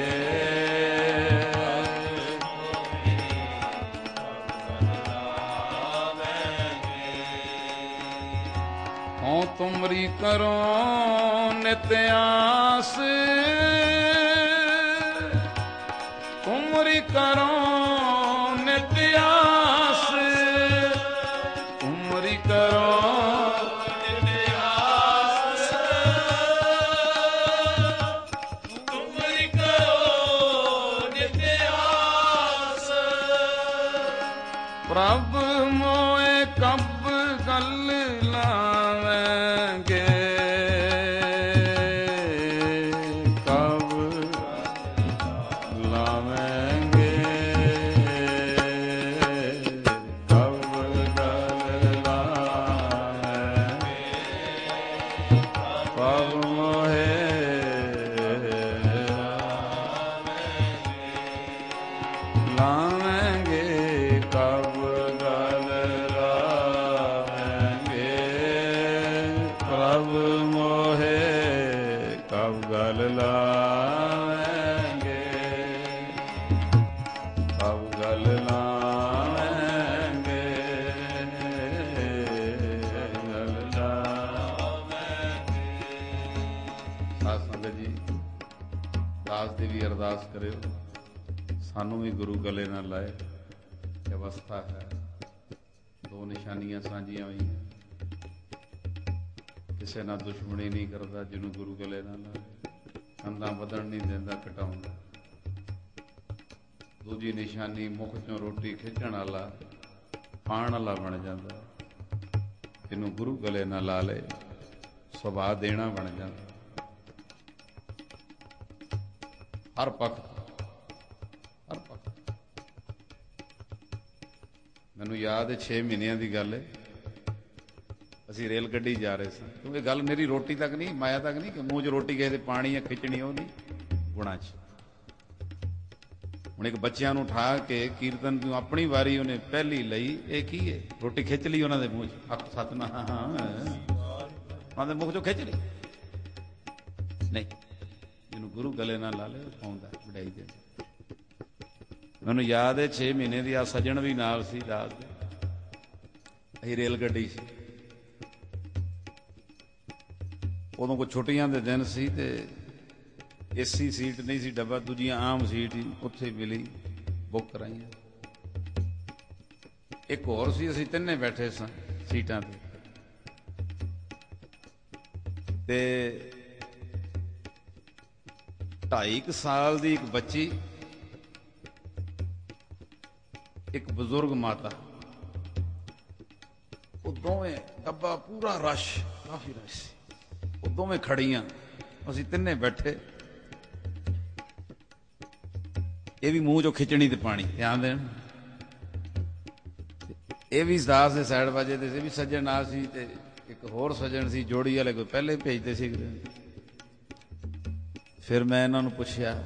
A: ਹੋਂ ਤੁਮਰੀ ਕਰੋ ਨਿਤ ਆਸ, ਤੁਮਰੀ ਕਰੋ ਨਿਤ ਆਸ, ਤੁਮਰੀ ਕਰੋ ਪ੍ਰਭ ਮੋਏ ਕਬ ਗਲ ਲਾਵੇਂਗੇ, ਕਬ ਲਾਵੇਂਗੇ, ਕਬ ਗਲ ਲਾਵੇਂਗੇ, ਪ੍ਰਭ ਮੋਏ ਲਾਵੇਂਗੇ, ਕਬ ਪ੍ਰਭ ਮੋਹੇ ਕਬ ਗਲ ਲਾਵੇਂਗੇ, ਕਬ ਗਲ ਲਾਵੇਂਗੇ, ਗਲ ਲਾਵੇਂਗੇ। ਸਾਧ ਸੰਗਤ ਜੀ ਦਾਸ ਦੀ ਵੀ ਅਰਦਾਸ ਕਰਿਓ, ਸਾਨੂੰ ਵੀ ਗੁਰੂ ਗਲੇ ਨਾਲ ਲਾਏ। ਅਵਸਥਾ ਹੈ, ਦੋ ਨਿਸ਼ਾਨੀਆਂ ਸਾਂਝੀਆਂ ਹੋਈਆਂ, ਕਿਸੇ ਨਾਲ ਦੁਸ਼ਮਣੀ ਨਹੀਂ ਕਰਦਾ, ਜਿਹਨੂੰ ਗੁਰੂ ਗਲੇ ਨਾ ਲਾਵੇ, ਕੰਧਾਂ ਵਧਣ ਨਹੀਂ ਦਿੰਦਾ, ਘਟਾਉਂਦਾ। ਦੂਜੀ ਨਿਸ਼ਾਨੀ ਮੁੱਖ ਚੋਂ ਰੋਟੀ ਖਿੱਚਣ ਵਾਲਾ, ਪਾਣ ਵਾਲਾ ਬਣ ਜਾਂਦਾ, ਜਿਹਨੂੰ ਗੁਰੂ ਗਲੇ ਨਾ ਲਾ ਲਏ ਸੁਭਾਅ ਦੇਣਾ ਬਣ ਜਾਂਦਾ। ਹਰ ਪੱਖ ਹਰ ਪੱਖ ਮੈਨੂੰ ਯਾਦ ਹੈ, ਛੇ ਮਹੀਨਿਆਂ ਦੀ ਗੱਲ ਹੈ, ਅਸੀਂ ਰੇਲ ਗੱਡੀ ਜਾ ਰਹੇ ਸਾਂ। ਕਿਉਂਕਿ ਗੱਲ ਮੇਰੀ ਰੋਟੀ ਤੱਕ ਨਹੀਂ, ਮਾਇਆ ਤੱਕ ਨਹੀਂ, ਕਿ ਮੂੰਹ 'ਚ ਰੋਟੀ ਕਿਸੇ ਦੇ ਪਾਣੀ ਹੈ ਖਿੱਚਣੀ, ਉਹ ਨਹੀਂ, ਗੁਣਾਂ 'ਚ। ਹੁਣ ਇੱਕ ਬੱਚਿਆਂ ਨੂੰ ਉਠਾ ਕੇ ਕੀਰਤਨ ਦੀ ਆਪਣੀ ਵਾਰੀ ਉਹਨੇ ਪਹਿਲੀ ਲਈ, ਇਹ ਕੀ ਹੈ? ਰੋਟੀ ਖਿੱਚ ਲਈ ਉਹਨਾਂ ਦੇ ਮੂੰਹ 'ਚ, ਅੱਖ ਸਤਨਾਮ, ਉਹਨਾਂ ਦੇ ਮੂੰਹ 'ਚੋਂ ਖਿੱਚ ਲਈ। ਨਹੀਂ, ਜਿਹਨੂੰ ਗੁਰੂ ਗਲੇ ਨਾਲ ਲਾ ਲੇ ਪਾਉਂਦਾ, ਵਡਾਈ ਦੇ। ਮੈਨੂੰ ਯਾਦ ਹੈ, ਛੇ ਮਹੀਨੇ ਦੀ ਆ ਸੱਜਣ ਵੀ ਨਾਲ ਸੀ, ਰਾਤ ਦੇ ਅਸੀਂ ਰੇਲ ਗੱਡੀ ਸੀ। ਉਦੋਂ ਕੋਈ ਛੁੱਟੀਆਂ ਦੇ ਦਿਨ ਸੀ ਤੇ ਏਸੀ ਸੀਟ ਨਹੀਂ ਸੀ, ਡੱਬਾ, ਦੂਜੀਆਂ ਆਮ ਸੀਟ ਹੀ ਉੱਥੇ ਮਿਲੀ, ਬੁੱਕ ਕਰਾਈਆਂ। ਇੱਕ ਹੋਰ ਸੀ, ਅਸੀਂ ਤਿੰਨੇ ਬੈਠੇ ਸਾਂ ਸੀਟਾਂ ਤੇ, ਤੇ ਢਾਈ ਕੁ ਸਾਲ ਦੀ ਇੱਕ ਬੱਚੀ, ਇੱਕ ਬਜ਼ੁਰਗ ਮਾਤਾ, ਉਹ ਦੋਵੇਂ, ਡੱਬਾ ਪੂਰਾ ਰਸ਼, ਕਾਫੀ ਰਸ਼ ਸੀ, ਉਹ ਦੋਵੇਂ ਖੜੀਆਂ, ਅਸੀਂ ਤਿੰਨੇ ਬੈਠੇ। ਇਹ ਵੀ ਮੂੰਹ ਚੋਂ ਖਿੱਚਣੀ ਤੇ ਪਾਣੀ, ਧਿਆਨ ਦੇਣ। ਇਹ ਵੀ ਦਾਸ ਦੇ ਸਾਈਡ ਵਾਜੇ ਤੇ ਸੀ, ਵੀ ਸੱਜਣ ਨਾਲ ਸੀ, ਤੇ ਇੱਕ ਹੋਰ ਸੱਜਣ ਸੀ, ਜੋੜੀ ਵਾਲੇ ਕੋਈ ਪਹਿਲੇ ਭੇਜਦੇ ਸੀ। ਫਿਰ ਮੈਂ ਇਹਨਾਂ ਨੂੰ ਪੁੱਛਿਆ,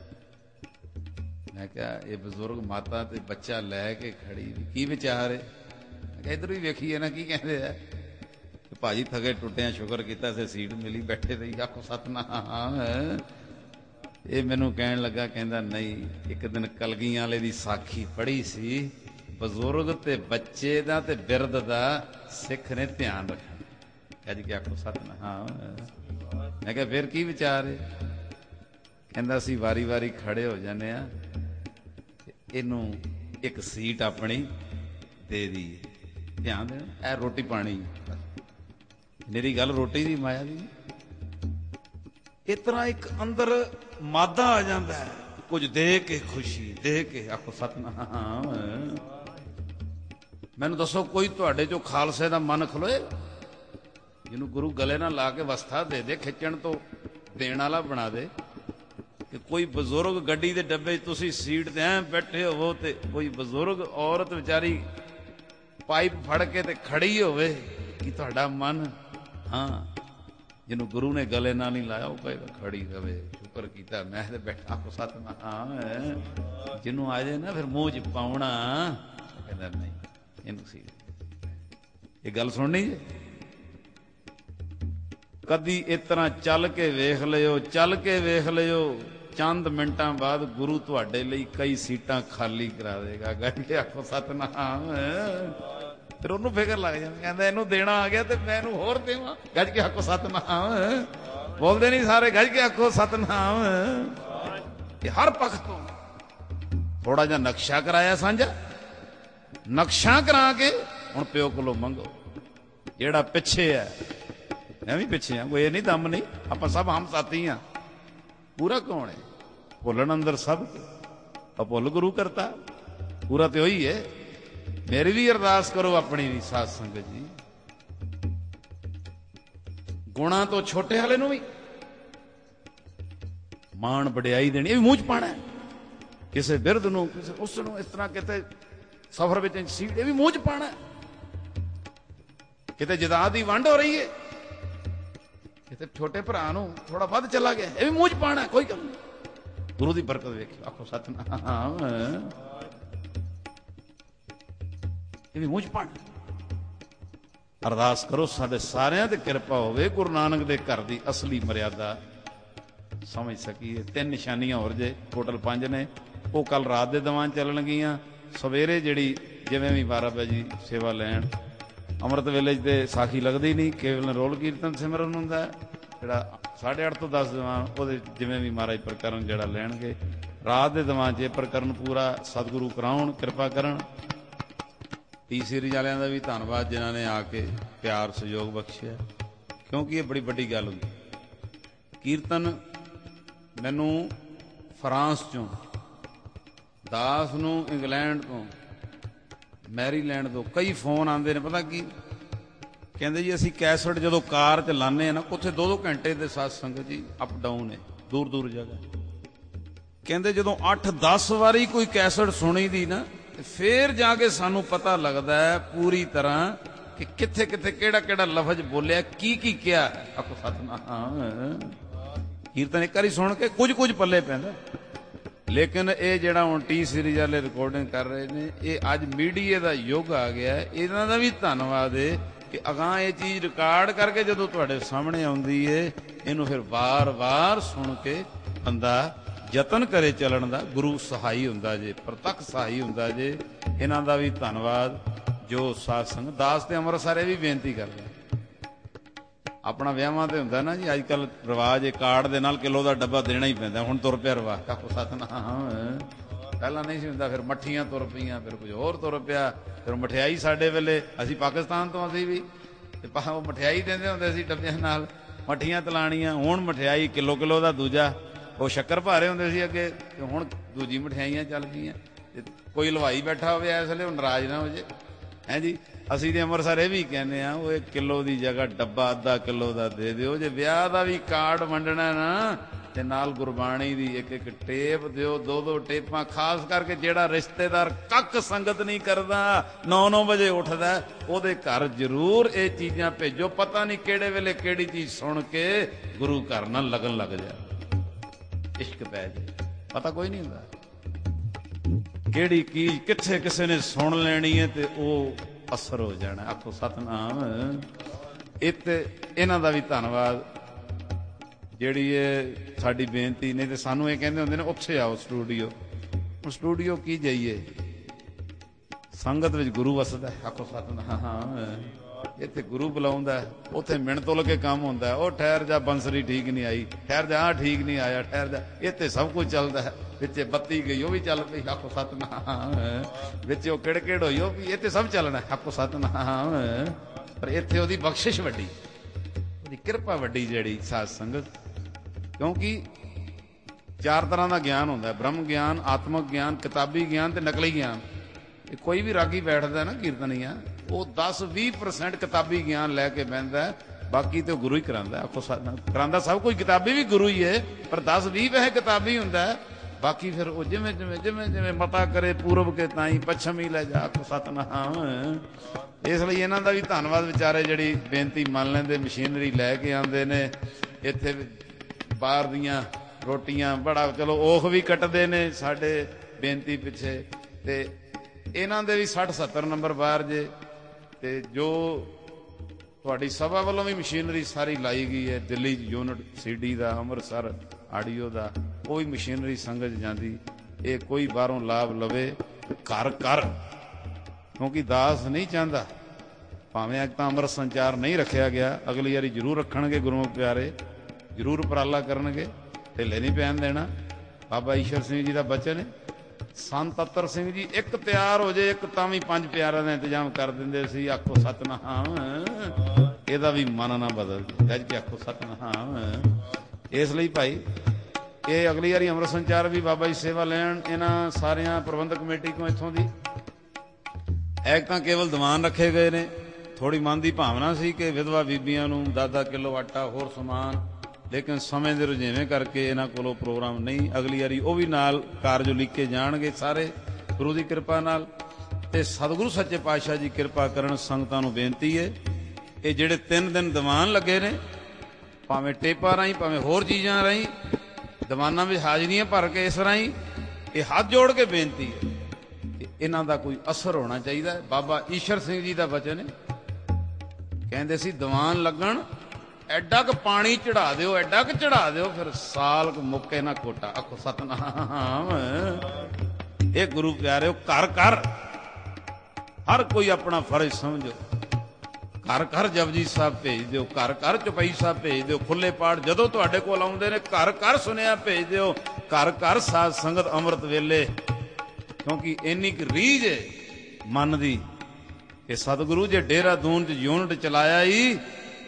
A: ਮੈਂ ਕਿਹਾ ਇਹ ਬਜ਼ੁਰਗ ਮਾਤਾ ਤੇ ਬੱਚਾ ਲੈ ਕੇ ਖੜੀ, ਕੀ ਵਿਚਾਰ ਹੈ? ਮੈਂ ਕਿਹਾ ਇੱਧਰ ਵੀ ਵੇਖੀਏ ਨਾ ਕੀ ਕਹਿੰਦੇ ਆ। ਭਾਜੀ ਥਕੇ ਟੁੱਟਿਆ, ਸ਼ੁਕਰ ਕੀਤਾ ਸੀ ਸੀਟ ਮਿਲੀ, ਬੈਠੇ ਰਹੀ, ਆਖੋ ਸਤਨਾਮ। ਇਹ ਮੈਨੂੰ ਕਹਿਣ ਲੱਗਾ, ਕਹਿੰਦਾ ਨਹੀਂ, ਇੱਕ ਦਿਨ ਕਲਗੀਆਂ ਵਾਲੇ ਦੀ ਸਾਖੀ ਪੜ੍ਹੀ ਸੀ, ਬਜ਼ੁਰਗ ਤੇ ਬੱਚੇ ਦਾ ਤੇ ਬਿਰਧ ਦਾ ਸਿੱਖ ਨੇ ਧਿਆਨ ਰੱਖਣਾ। ਕੱਜ ਕੇ ਆਖੋ ਸਤਨਾਮ। ਮੈਂ ਕਿਹਾ ਫਿਰ ਕੀ ਵਿਚਾਰ ਹੈ? ਕਹਿੰਦਾ ਅਸੀਂ ਵਾਰੀ ਵਾਰੀ ਖੜੇ ਹੋ ਜਾਂਦੇ ਆ, ਇਹਨੂੰ ਇੱਕ ਸੀਟ ਆਪਣੀ ਦੇ ਦੀ, ਧਿਆਨ ਦੇਣਾ, ਇਹ ਰੋਟੀ ਪਾਣੀ। ਮੇਰੀ ਗੱਲ ਰੋਟੀ ਦੀ, ਮਾਇਆ ਦੀ। ਇਸ ਤਰ੍ਹਾਂ ਇੱਕ ਅੰਦਰ ਮਾਦਾ ਆ ਜਾਂਦਾ ਹੈ, ਕੁਝ ਦੇ ਕੇ ਖੁਸ਼ੀ, ਦੇ ਕੇ ਆਖੋ ਸਤਨਾਮ। ਮੈਨੂੰ ਦੱਸੋ, ਕੋਈ ਤੁਹਾਡੇ ਚੋਂ ਖਾਲਸੇ ਦਾ ਮਨ ਖਲੋਏ, ਜਿਹਨੂੰ ਗੁਰੂ ਗਲੇ ਨਾਲ ਲਾ ਕੇ ਵਸਥਾ ਦੇ ਦੇ, ਖਿੱਚਣ ਤੋਂ ਦੇਣ ਵਾਲਾ ਬਣਾ ਦੇ? ਕਿ ਕੋਈ ਬਜ਼ੁਰਗ ਗੱਡੀ ਦੇ ਡੱਬੇ 'ਚ ਤੁਸੀਂ ਸੀਟ ਤੇ ਐ ਬੈਠੇ ਹੋਵੋ, ਤੇ ਕੋਈ ਬਜ਼ੁਰਗ ਔਰਤ ਵਿਚਾਰੀ ਪਾਈਪ ਫੜ ਕੇ ਤੇ ਖੜੀ ਹੋਵੇ, ਕਿ ਤੁਹਾਡਾ ਮਨ, ਹਾਂ, ਜਿਹਨੂੰ ਗੁਰੂ ਨੇ ਗਲੇ ਨਾਲ ਨਹੀਂ ਲਾਇਆ, ਉਹ ਕਹੇਗਾ ਖੜੀ ਰਵੇ, ਸ਼ੁਕਰ ਕੀਤਾ ਮੈਂ ਤੇ ਬੈਠਾ, ਆਖੋ ਸਤਨਾਮ। ਜਿਹਨੂੰ ਆ ਜਾਏ ਨਾ ਫਿਰ ਮੂੰਹ 'ਚ ਪਾਉਣਾ, ਕਹਿੰਦਾ ਨਹੀਂ, ਇਹਨੂੰ ਸੀ। ਇਹ ਗੱਲ ਸੁਣਨੀ ਜੇ? ਕਦੀ ਇਸ ਤਰ੍ਹਾਂ ਚੱਲ ਕੇ ਵੇਖ ਲਿਓ, ਚੱਲ ਕੇ ਵੇਖ ਲਿਓ, ਚੰਦ ਮਿੰਟਾਂ ਬਾਅਦ ਗੁਰੂ ਤੁਹਾਡੇ ਲਈ ਕਈ ਸੀਟਾਂ ਖਾਲੀ ਕਰਾ ਦੇਗਾ। ਗੱਜ ਕੇ ਆਖੋ ਸਤਨਾਮ। ਫਿਰ ਉਹਨੂੰ ਫਿਕਰ ਲੱਗ ਜਾਂਦਾ, ਕਹਿੰਦਾ ਇਹਨੂੰ ਦੇਣਾ ਆ ਗਿਆ ਤੇ ਮੈਂ ਇਹਨੂੰ ਹੋਰ ਦੇਵਾਂ। ਗੱਜ ਕੇ ਆਖੋ ਸਤਨਾਮ। ਬੋਲਦੇ ਨਹੀਂ ਸਾਰੇ, ਗੱਜ ਕੇ ਆਖੋ ਸਤਨਾਮ। ਇਹ ਹਰ ਪੱਖ ਤੋਂ ਥੋੜਾ ਜਿਹਾ ਨਕਸ਼ਾ ਕਰਾਇਆ ਸਾਂਝਾ, ਨਕਸ਼ਾ ਕਰਾ ਕੇ ਹੁਣ ਪਿਓ ਕੋਲੋਂ ਮੰਗੋ। ਜਿਹੜਾ ਪਿੱਛੇ ਹੈ, ਮੈਂ ਵੀ ਪਿੱਛੇ ਆ, ਕੋਈ ਇਹ ਨਹੀਂ ਦਮ ਨਹੀਂ, ਆਪਾਂ ਸਭ ਹਮ ਸਾਥੀ ਆ। ਪੂਰਾ ਕੌਣ ਹੈ? ਭੁੱਲਣ ਅੰਦਰ ਸਭ ਆ, ਭੁੱਲ ਗੁਰੂ ਕਰਤਾ, ਪੂਰਾ ਤੇ ਉਹੀ ਹੈ। ਮੇਰੀ ਵੀ ਅਰਦਾਸ ਕਰੋ, ਆਪਣੀ ਵੀ ਸਾਧ ਸੰਗਤ ਜੀ। ਗੁਣਾਂ ਤੋਂ ਛੋਟੇ ਵਾਲੇ ਨੂੰ ਵੀ ਮਾਣ ਵਡਿਆਈ ਦੇਣੀ, ਇਹ ਵੀ ਮੂੰਹ 'ਚ ਪਾਣਾ। ਕਿਸੇ ਬਿਰਧ ਨੂੰ, ਕਿਸੇ ਉਸ ਨੂੰ, ਇਸ ਤਰ੍ਹਾਂ ਕਿਤੇ ਸਫ਼ਰ ਵਿੱਚ ਸੀਟ, ਇਹ ਵੀ ਮੂੰਹ 'ਚ ਪਾਣਾ। ਕਿਤੇ ਜਦਾਦ ਦੀ ਵੰਡ ਹੋ ਰਹੀ ਹੈ, ਕਿਤੇ ਛੋਟੇ ਭਰਾ ਨੂੰ ਥੋੜਾ ਵੱਧ ਚਲਾ ਗਿਆ, ਇਹ ਵੀ ਮੂੰਹ 'ਚ ਪਾਣਾ। ਕੋਈ ਗੱਲ ਨਹੀਂ, ਗੁਰੂ ਦੀ ਬਰਕਤ ਵੇਖਿਓ, ਆਖੋ ਸਤਨਾਮ। ਇਹ ਵੀ ਮੂੰਹ 'ਚ ਪਾਣਾ। ਅਰਦਾਸ ਕਰੋ ਸਾਡੇ ਸਾਰਿਆਂ ਤੇ ਕਿਰਪਾ ਹੋਵੇ, ਗੁਰੂ ਨਾਨਕ ਦੇ ਘਰ ਦੀ ਅਸਲੀ ਮਰਿਆਦਾ ਸਮਝ ਸਕੀਏ। ਤਿੰਨ ਨਿਸ਼ਾਨੀਆਂ ਹੋਰ ਜੇ, ਟੋਟਲ ਪੰਜ ਨੇ, ਉਹ ਕੱਲ ਰਾਤ ਦੇ ਦੀਵਾਨ ਚੱਲਣਗੀਆਂ। ਸਵੇਰੇ ਜਿਹੜੀ ਜਿਵੇਂ ਵੀ ਬਾਰਾਂ ਵਜੇ ਸੇਵਾ ਲੈਣ, ਅੰਮ੍ਰਿਤ ਵੇਲੇ ਤੇ ਸਾਖੀ ਲੱਗਦੀ ਨਹੀਂ, ਕੇਵਲ ਰੋਲ ਕੀਰਤਨ ਸਿਮਰਨ ਹੁੰਦਾ। ਜਿਹੜਾ ਸਾਢੇ ਅੱਠ ਤੋਂ ਦਸ ਦੀਵਾਨ, ਉਹਦੇ ਜਿਵੇਂ ਵੀ ਮਹਾਰਾਜ ਪ੍ਰਕਰਨ ਜਿਹੜਾ ਲੈਣਗੇ। ਰਾਤ ਦੇ ਦੀਵਾਨ 'ਚ ਇਹ ਪ੍ਰਕਰਨ ਪੂਰਾ ਸਤਿਗੁਰੂ ਕਰਾਉਣ, ਕਿਰਪਾ ਕਰਨ। ਟੀ ਸੀਰੀਜ਼ ਵਾਲਿਆਂ ਦਾ ਵੀ ਧੰਨਵਾਦ, ਜਿਨ੍ਹਾਂ ਨੇ ਆ ਕੇ ਪਿਆਰ ਸਹਿਯੋਗ ਬਖਸ਼ਿਆ। क्योंकि ये बड़ी वड्डी गल हुंदी। कीर्तन मैनू फ्रांस चों, दास नूं इंग्लैंड तो, मैरीलैंड तो कई फोन आते हैं। पता की कहते जी, असी कैसट जो कार च लाने ना, उत्थे दो दो घंटे के सत्संग जी अप डाउन है, दूर दूर जगह। कहते जो अठ दस वारी कोई कैसट सुनी दी ना, फिर जाके सानू पता लगता है पूरी तरह कि किथे किथे केड़ा केड़ा लफज बोलिया, की की क्या। आखो सतनाम। कीर्तन एक बारी सुन के कुछ कुछ पल्ले पैंदा। लेकिन ये जिहड़ा हुण टी सीरीज वाले रिकॉर्डिंग कर रहे ने, ये अज मीडिया का युग आ गया। इन्हां दा भी धन्नवाद है कि अगां ये चीज रिकॉर्ड करके जदों तुहाडे सामने आउंदी है, इहनूं फिर वार वार सुन के बंदा यतन करे चलण दा। गुरु सहाई हुंदा जे, प्रतख सहाई हुंदा जे। इन्हां दा भी धन्नवाद जो साध संगत। दास ते अमृतसर ये भी बेनती करदा, अपना विआहां ते हुंदा ना जी अजकल रिवाज, कार्ड दे नाल किलो दा डब्बा देना ही पैंदा। हुण तुर पिया रिवाज। आखो सतनाम। पहला नहीं सी हुंदा, फिर मठियां तुर पईयां, फिर कुछ होर तुर पिया, फिर मठियाई। साडे वेले असीं पाकिस्तान तो असीं भी मठियाई देंदे हुंदे सी डब्बिਆਂ नाल, मठियां तलाणीਆਂ। हुण मठियाई किलो किलो दा दूजा, ਉਹ शक्कर भारे ਹੁੰਦੇ ਸੀ ਅੱਗੇ, ਤੇ ਹੁਣ ਦੂਜੀ ਮਠਿਆਈਆਂ ਚੱਲ ਪਈਆਂ। ਕੋਈ ਹਲਵਾਈ ਬੈਠਾ ਹੋਵੇ ਇਸ ਵੇਲੇ, ਉਹ ਨਾਰਾਜ਼ ਨਾ ਹੋ ਜੇ। ਹੈ ਜੀ, ਅਸੀਂ ਤੇ ਅੰਮ੍ਰਿਤਸਰ ਇਹ ਵੀ ਕਹਿੰਦੇ ਆ, ਉਹ ਇੱਕ ਕਿਲੋ ਦੀ ਜਗ੍ਹਾ ਡੱਬਾ ਅੱਧਾ ਕਿਲੋ ਦਾ ਦੇ ਦਿਓ। ਜੇ ਵਿਆਹ ਦਾ ਵੀ ਕਾਰਡ ਵੰਡਣਾ ਨਾ, ਤੇ ਨਾਲ ਗੁਰਬਾਣੀ ਦੀ ਇੱਕ ਇੱਕ ਟੇਪ ਦਿਓ, ਦੋ ਦੋ ਟੇਪਾਂ। ਖਾਸ ਕਰਕੇ ਜਿਹੜਾ ਰਿਸ਼ਤੇਦਾਰ ਕੱਖ ਸੰਗਤ ਨਹੀਂ ਕਰਦਾ, ਨੌ ਨੌ ਵਜੇ ਉੱਠਦਾ, ਉਹਦੇ ਘਰ ਜ਼ਰੂਰ ਇਹ ਚੀਜ਼ਾਂ ਭੇਜੋ। ਪਤਾ ਨਹੀਂ ਕਿਹੜੇ ਵੇਲੇ ਕਿਹੜੀ ਚੀਜ਼ ਸੁਣ ਕੇ ਗੁਰੂ ਘਰ ਨਾਲ ਲੱਗਣ ਲੱਗ ਜਾ, ਇਸ਼ਕ ਪੈ ਜੇ। ਪਤਾ ਕੋਈ ਨਹੀਂ ਹੁੰਦਾ ਕਿਹੜੀ ਕੀ ਕਿੱਥੇ ਕਿਸੇ ਨੇ ਸੁਣ ਲੈਣੀ ਹੈ ਤੇ ਉਹ ਅਸਰ ਹੋ ਜਾਣਾ। ਆਖੋ ਸਤਨਾਮ। ਇੱਥੇ ਇਹਨਾਂ ਦਾ ਵੀ ਧੰਨਵਾਦ। ਜਿਹੜੀ ਇਹ ਸਾਡੀ ਬੇਨਤੀ, ਨਹੀਂ ਤੇ ਸਾਨੂੰ ਇਹ ਕਹਿੰਦੇ ਹੁੰਦੇ ਨੇ ਉੱਥੇ ਆਓ ਸਟੂਡੀਓ। ਹੁਣ ਸਟੂਡੀਓ ਕੀ ਜਾਈਏ, ਸੰਗਤ ਵਿੱਚ ਗੁਰੂ ਵਸਦਾ। ਆਖੋ ਸਤਨਾਮ। ਇੱਥੇ ਗੁਰੂ ਬੁਲਾਉਂਦਾ, ਉੱਥੇ ਮਿਣ ਤੁਲ ਕੇ ਕੰਮ ਹੁੰਦਾ। ਉਹ ਠਹਿਰ ਜਾ, ਬੰਸਰੀ ਠੀਕ ਨਹੀਂ ਆਈ, ਠਹਿਰ ਜਾ, ਆਹ ਠੀਕ ਨਹੀਂ ਆਇਆ, ਠਹਿਰ ਜਾ। ਇੱਥੇ ਸਭ ਕੁਝ ਚੱਲਦਾ ਹੈ। ਵਿੱਚ ਬੱਤੀ ਗਈ, ਉਹ ਵੀ ਚੱਲ ਪਈ। ਆਖੋ ਸਤਨਾਮ। ਵਿੱਚ ਉਹ ਕਿੜ ਕਿੜ ਹੋਈ, ਉਹ ਵੀ। ਇੱਥੇ ਸਭ ਚੱਲਣਾ। ਆਖੋ ਸਤਨਾਮ। ਪਰ ਇੱਥੇ ਉਹਦੀ ਬਖਸ਼ਿਸ਼ ਵੱਡੀ, ਉਹਦੀ ਕਿਰਪਾ ਵੱਡੀ, ਜਿਹੜੀ ਸਾਧ ਸੰਗਤ। ਕਿਉਂਕਿ ਚਾਰ ਤਰ੍ਹਾਂ ਦਾ ਗਿਆਨ ਹੁੰਦਾ, ਬ੍ਰਹਮ ਗਿਆਨ, ਆਤਮਕ ਗਿਆਨ, ਕਿਤਾਬੀ ਗਿਆਨ ਤੇ ਨਕਲੀ ਗਿਆਨ। ਇਹ ਕੋਈ ਵੀ ਰਾਗੀ ਬੈਠਦਾ ਨਾ ਕੀਰਤਨੀਆ, ਉਹ ਦਸ ਵੀਹ ਪਰਸੈਂਟ ਕਿਤਾਬੀ ਗਿਆਨ ਲੈ ਕੇ ਬਹਿੰਦਾ, ਬਾਕੀ ਤੇ ਗੁਰੂ ਹੀ ਕਰਾਉਂਦਾ। ਆਖੋ ਕਰਾਉਂਦਾ ਸਭ ਕੁਝ ਕਿਤਾਬੀ ਵੀ ਗੁਰੂ ਹੀ ਹੈ, ਪਰ ਦਸ ਵੀਹ ਵੈਸੇ ਕਿਤਾਬੀ ਹੁੰਦਾ, ਬਾਕੀ ਫਿਰ ਉਹ ਜਿਵੇਂ ਜਿਵੇਂ ਜਿਵੇਂ ਜਿਵੇਂ ਮਤਾ ਕਰੇ ਪੂਰਬ ਕੇ ਤਾਈ ਪੱਛਮ ਹੀ ਲੈ ਜਾ। ਆਖੋ ਸਤਨਾਮ। ਇਸ ਲਈ ਇਹਨਾਂ ਦਾ ਵੀ ਧੰਨਵਾਦ। ਵਿਚਾਰੇ ਜਿਹੜੀ ਬੇਨਤੀ ਮੰਨ ਲੈਂਦੇ, ਮਸ਼ੀਨਰੀ ਲੈ ਕੇ ਆਉਂਦੇ ਨੇ ਇੱਥੇ, ਬਾਹਰ ਦੀਆਂ ਰੋਟੀਆਂ ਬੜਾ ਚਲੋ ਔਖ ਵੀ ਕੱਟਦੇ ਨੇ ਸਾਡੇ ਬੇਨਤੀ ਪਿੱਛੇ। ਤੇ ਇਹਨਾਂ ਦੇ ਵੀ ਸੱਠ ਸੱਤਰ ਨੰਬਰ ਬਾਹਰ ਜੇ। ਤੇ ਜੋ ਤੁਹਾਡੀ ਸਭਾ ਵੱਲੋਂ ਵੀ ਮਸ਼ੀਨਰੀ ਸਾਰੀ ਲਾਈ ਗਈ ਹੈ, ਦਿੱਲੀ ਯੂਨਿਟ ਸੀਡੀ ਦਾ, ਅੰਮ੍ਰਿਤਸਰ ਆਡੀਓ ਦਾ, ਉਹ ਵੀ ਮਸ਼ੀਨਰੀ ਸੰਗਤ ਜਾਂਦੀ। ਇਹ ਕੋਈ ਬਾਹਰੋਂ ਲਾਭ ਲਵੇ, ਘਰ ਘਰ। ਕਿਉਂਕਿ ਦਾਸ ਨਹੀਂ ਚਾਹੁੰਦਾ, ਭਾਵੇਂ ਅੱਜ ਤਾਂ ਅੰਮ੍ਰਿਤ ਸੰਚਾਰ ਨਹੀਂ ਰੱਖਿਆ ਗਿਆ, ਅਗਲੀ ਵਾਰੀ ਜ਼ਰੂਰ ਰੱਖਣਗੇ ਗੁਰਮੁਖ ਪਿਆਰੇ, ਜ਼ਰੂਰ ਉਪਰਾਲਾ ਕਰਨਗੇ, ਢਿੱਲੇ ਨਹੀਂ ਪੈਣ ਦੇਣਾ। ਬਾਬਾ ਈਸ਼ਰ ਸਿੰਘ ਜੀ ਦਾ ਬਚਨ ਹੈ, ਸੰਤ ਅਤਰ ਸਿੰਘ ਜੀ ਇੱਕ ਤਿਆਰ ਹੋ ਜੇ, ਇੱਕ ਤਾਂ ਵੀ ਪੰਜ ਪਿਆਰਿਆਂ ਦਾ ਇੰਤਜ਼ਾਮ ਕਰ ਦਿੰਦੇ ਸੀ। ਆਖੋ ਸਤਨਾਮ। ਇਹਦਾ ਵੀ ਮਨ ਨਾ ਬਦਲ ਗੱਜ ਕੇ ਆਖੋ ਸਤਨਾਮ। ਇਸ ਲਈ ਭਾਈ ਇਹ ਅਗਲੀ ਵਾਰੀ ਅੰਮ੍ਰਿਤ ਸੰਚਾਰ ਵੀ ਬਾਬਾ ਜੀ ਸੇਵਾ ਲੈਣ ਇਹਨਾਂ ਸਾਰਿਆਂ ਪ੍ਰਬੰਧਕ ਕਮੇਟੀ ਕੋਲ। ਇੱਥੋਂ ਦੀ ਇੱਕ ਤਾਂ ਕੇਵਲ ਦੀਵਾਨ ਰੱਖੇ ਗਏ ਨੇ। ਥੋੜੀ ਮਨ ਦੀ ਭਾਵਨਾ ਸੀ ਕਿ ਵਿਧਵਾ ਬੀਬੀਆਂ ਨੂੰ ਦਸ ਦਸ ਕਿਲੋ ਆਟਾ, ਹੋਰ ਸਮਾਨ, ਲੇਕਿਨ ਸਮੇਂ ਦੇ ਰੁਝੇਵੇਂ ਕਰਕੇ ਇਹਨਾਂ ਕੋਲੋਂ ਪ੍ਰੋਗਰਾਮ ਨਹੀਂ। ਅਗਲੀ ਵਾਰੀ ਉਹ ਵੀ ਨਾਲ ਕਾਰਜ ਲਿਖੇ ਜਾਣਗੇ ਸਾਰੇ ਗੁਰੂ ਦੀ ਕਿਰਪਾ ਨਾਲ। ਤੇ ਸਤਿਗੁਰੂ ਸੱਚੇ ਪਾਤਸ਼ਾਹ ਜੀ ਕਿਰਪਾ ਕਰਨ। ਸੰਗਤਾਂ ਨੂੰ ਬੇਨਤੀ ਹੈ, ਇਹ ਜਿਹੜੇ ਤਿੰਨ ਦਿਨ ਦੀਵਾਨ ਲੱਗੇ ਨੇ, ਭਾਵੇਂ ਟੇਪਾਂ ਰਾਹੀਂ, ਭਾਵੇਂ ਹੋਰ ਚੀਜ਼ਾਂ ਰਾਹੀਂ, ਦੀਵਾਨਾਂ ਵਿੱਚ ਹਾਜ਼ਰੀਆਂ ਭਰ ਕੇ, ਇਸ ਰਾਹੀਂ ਇਹ ਹੱਥ ਜੋੜ ਕੇ ਬੇਨਤੀ ਹੈ ਕਿ ਇਹਨਾਂ ਦਾ ਕੋਈ ਅਸਰ ਹੋਣਾ ਚਾਹੀਦਾ। ਬਾਬਾ ਈਸ਼ਰ ਸਿੰਘ ਜੀ ਦਾ ਵਚਨ ਹੈ, ਕਹਿੰਦੇ ਸੀ ਦੀਵਾਨ ਲੱਗਣ ਐਡਾ ਕੁ ਪਾਣੀ ਚੜਾ ਦਿਓ, ਐਡਾ ਕੁ ਚੜਾ ਦਿਓ, ਫਿਰ ਸਾਲ ਕੁ ਮੁੱਕੇ ਨਾ ਕੋਟਾ। ਆਖੋ ਸਤਨਾਮ। ਇਹ ਗੁਰੂ ਪਿਆਰਿਓ, ਘਰ ਘਰ ਹਰ ਕੋਈ ਆਪਣਾ ਫਰਜ਼ ਸਮਝੋ। ਘਰ ਘਰ ਜਪਜੀ ਸਾਹਿਬ ਭੇਜ ਦਿਓ, ਘਰ ਘਰ ਚੌਪਈ ਸਾਹਿਬ ਭੇਜ ਦਿਓ, ਖੁੱਲੇ ਪਾਠ ਜਦੋਂ ਤੁਹਾਡੇ ਕੋਲ ਆਉਂਦੇ ਨੇ ਘਰ ਘਰ ਸੁਨੇਹਾ ਭੇਜ ਦਿਓ, ਘਰ ਘਰ ਸਾਧ ਸੰਗਤ ਅੰਮ੍ਰਿਤ ਵੇਲੇ। ਕਿਉਂਕਿ ਇੰਨੀ ਕੁ ਰੀਝ ਹੈ ਮਨ ਦੀ ਕਿ ਸਤਿਗੁਰੂ ਜੇ ਦੇਹਰਾਦੂਨ ਚ ਯੂਨਿਟ ਚਲਾਇਆ ਹੀ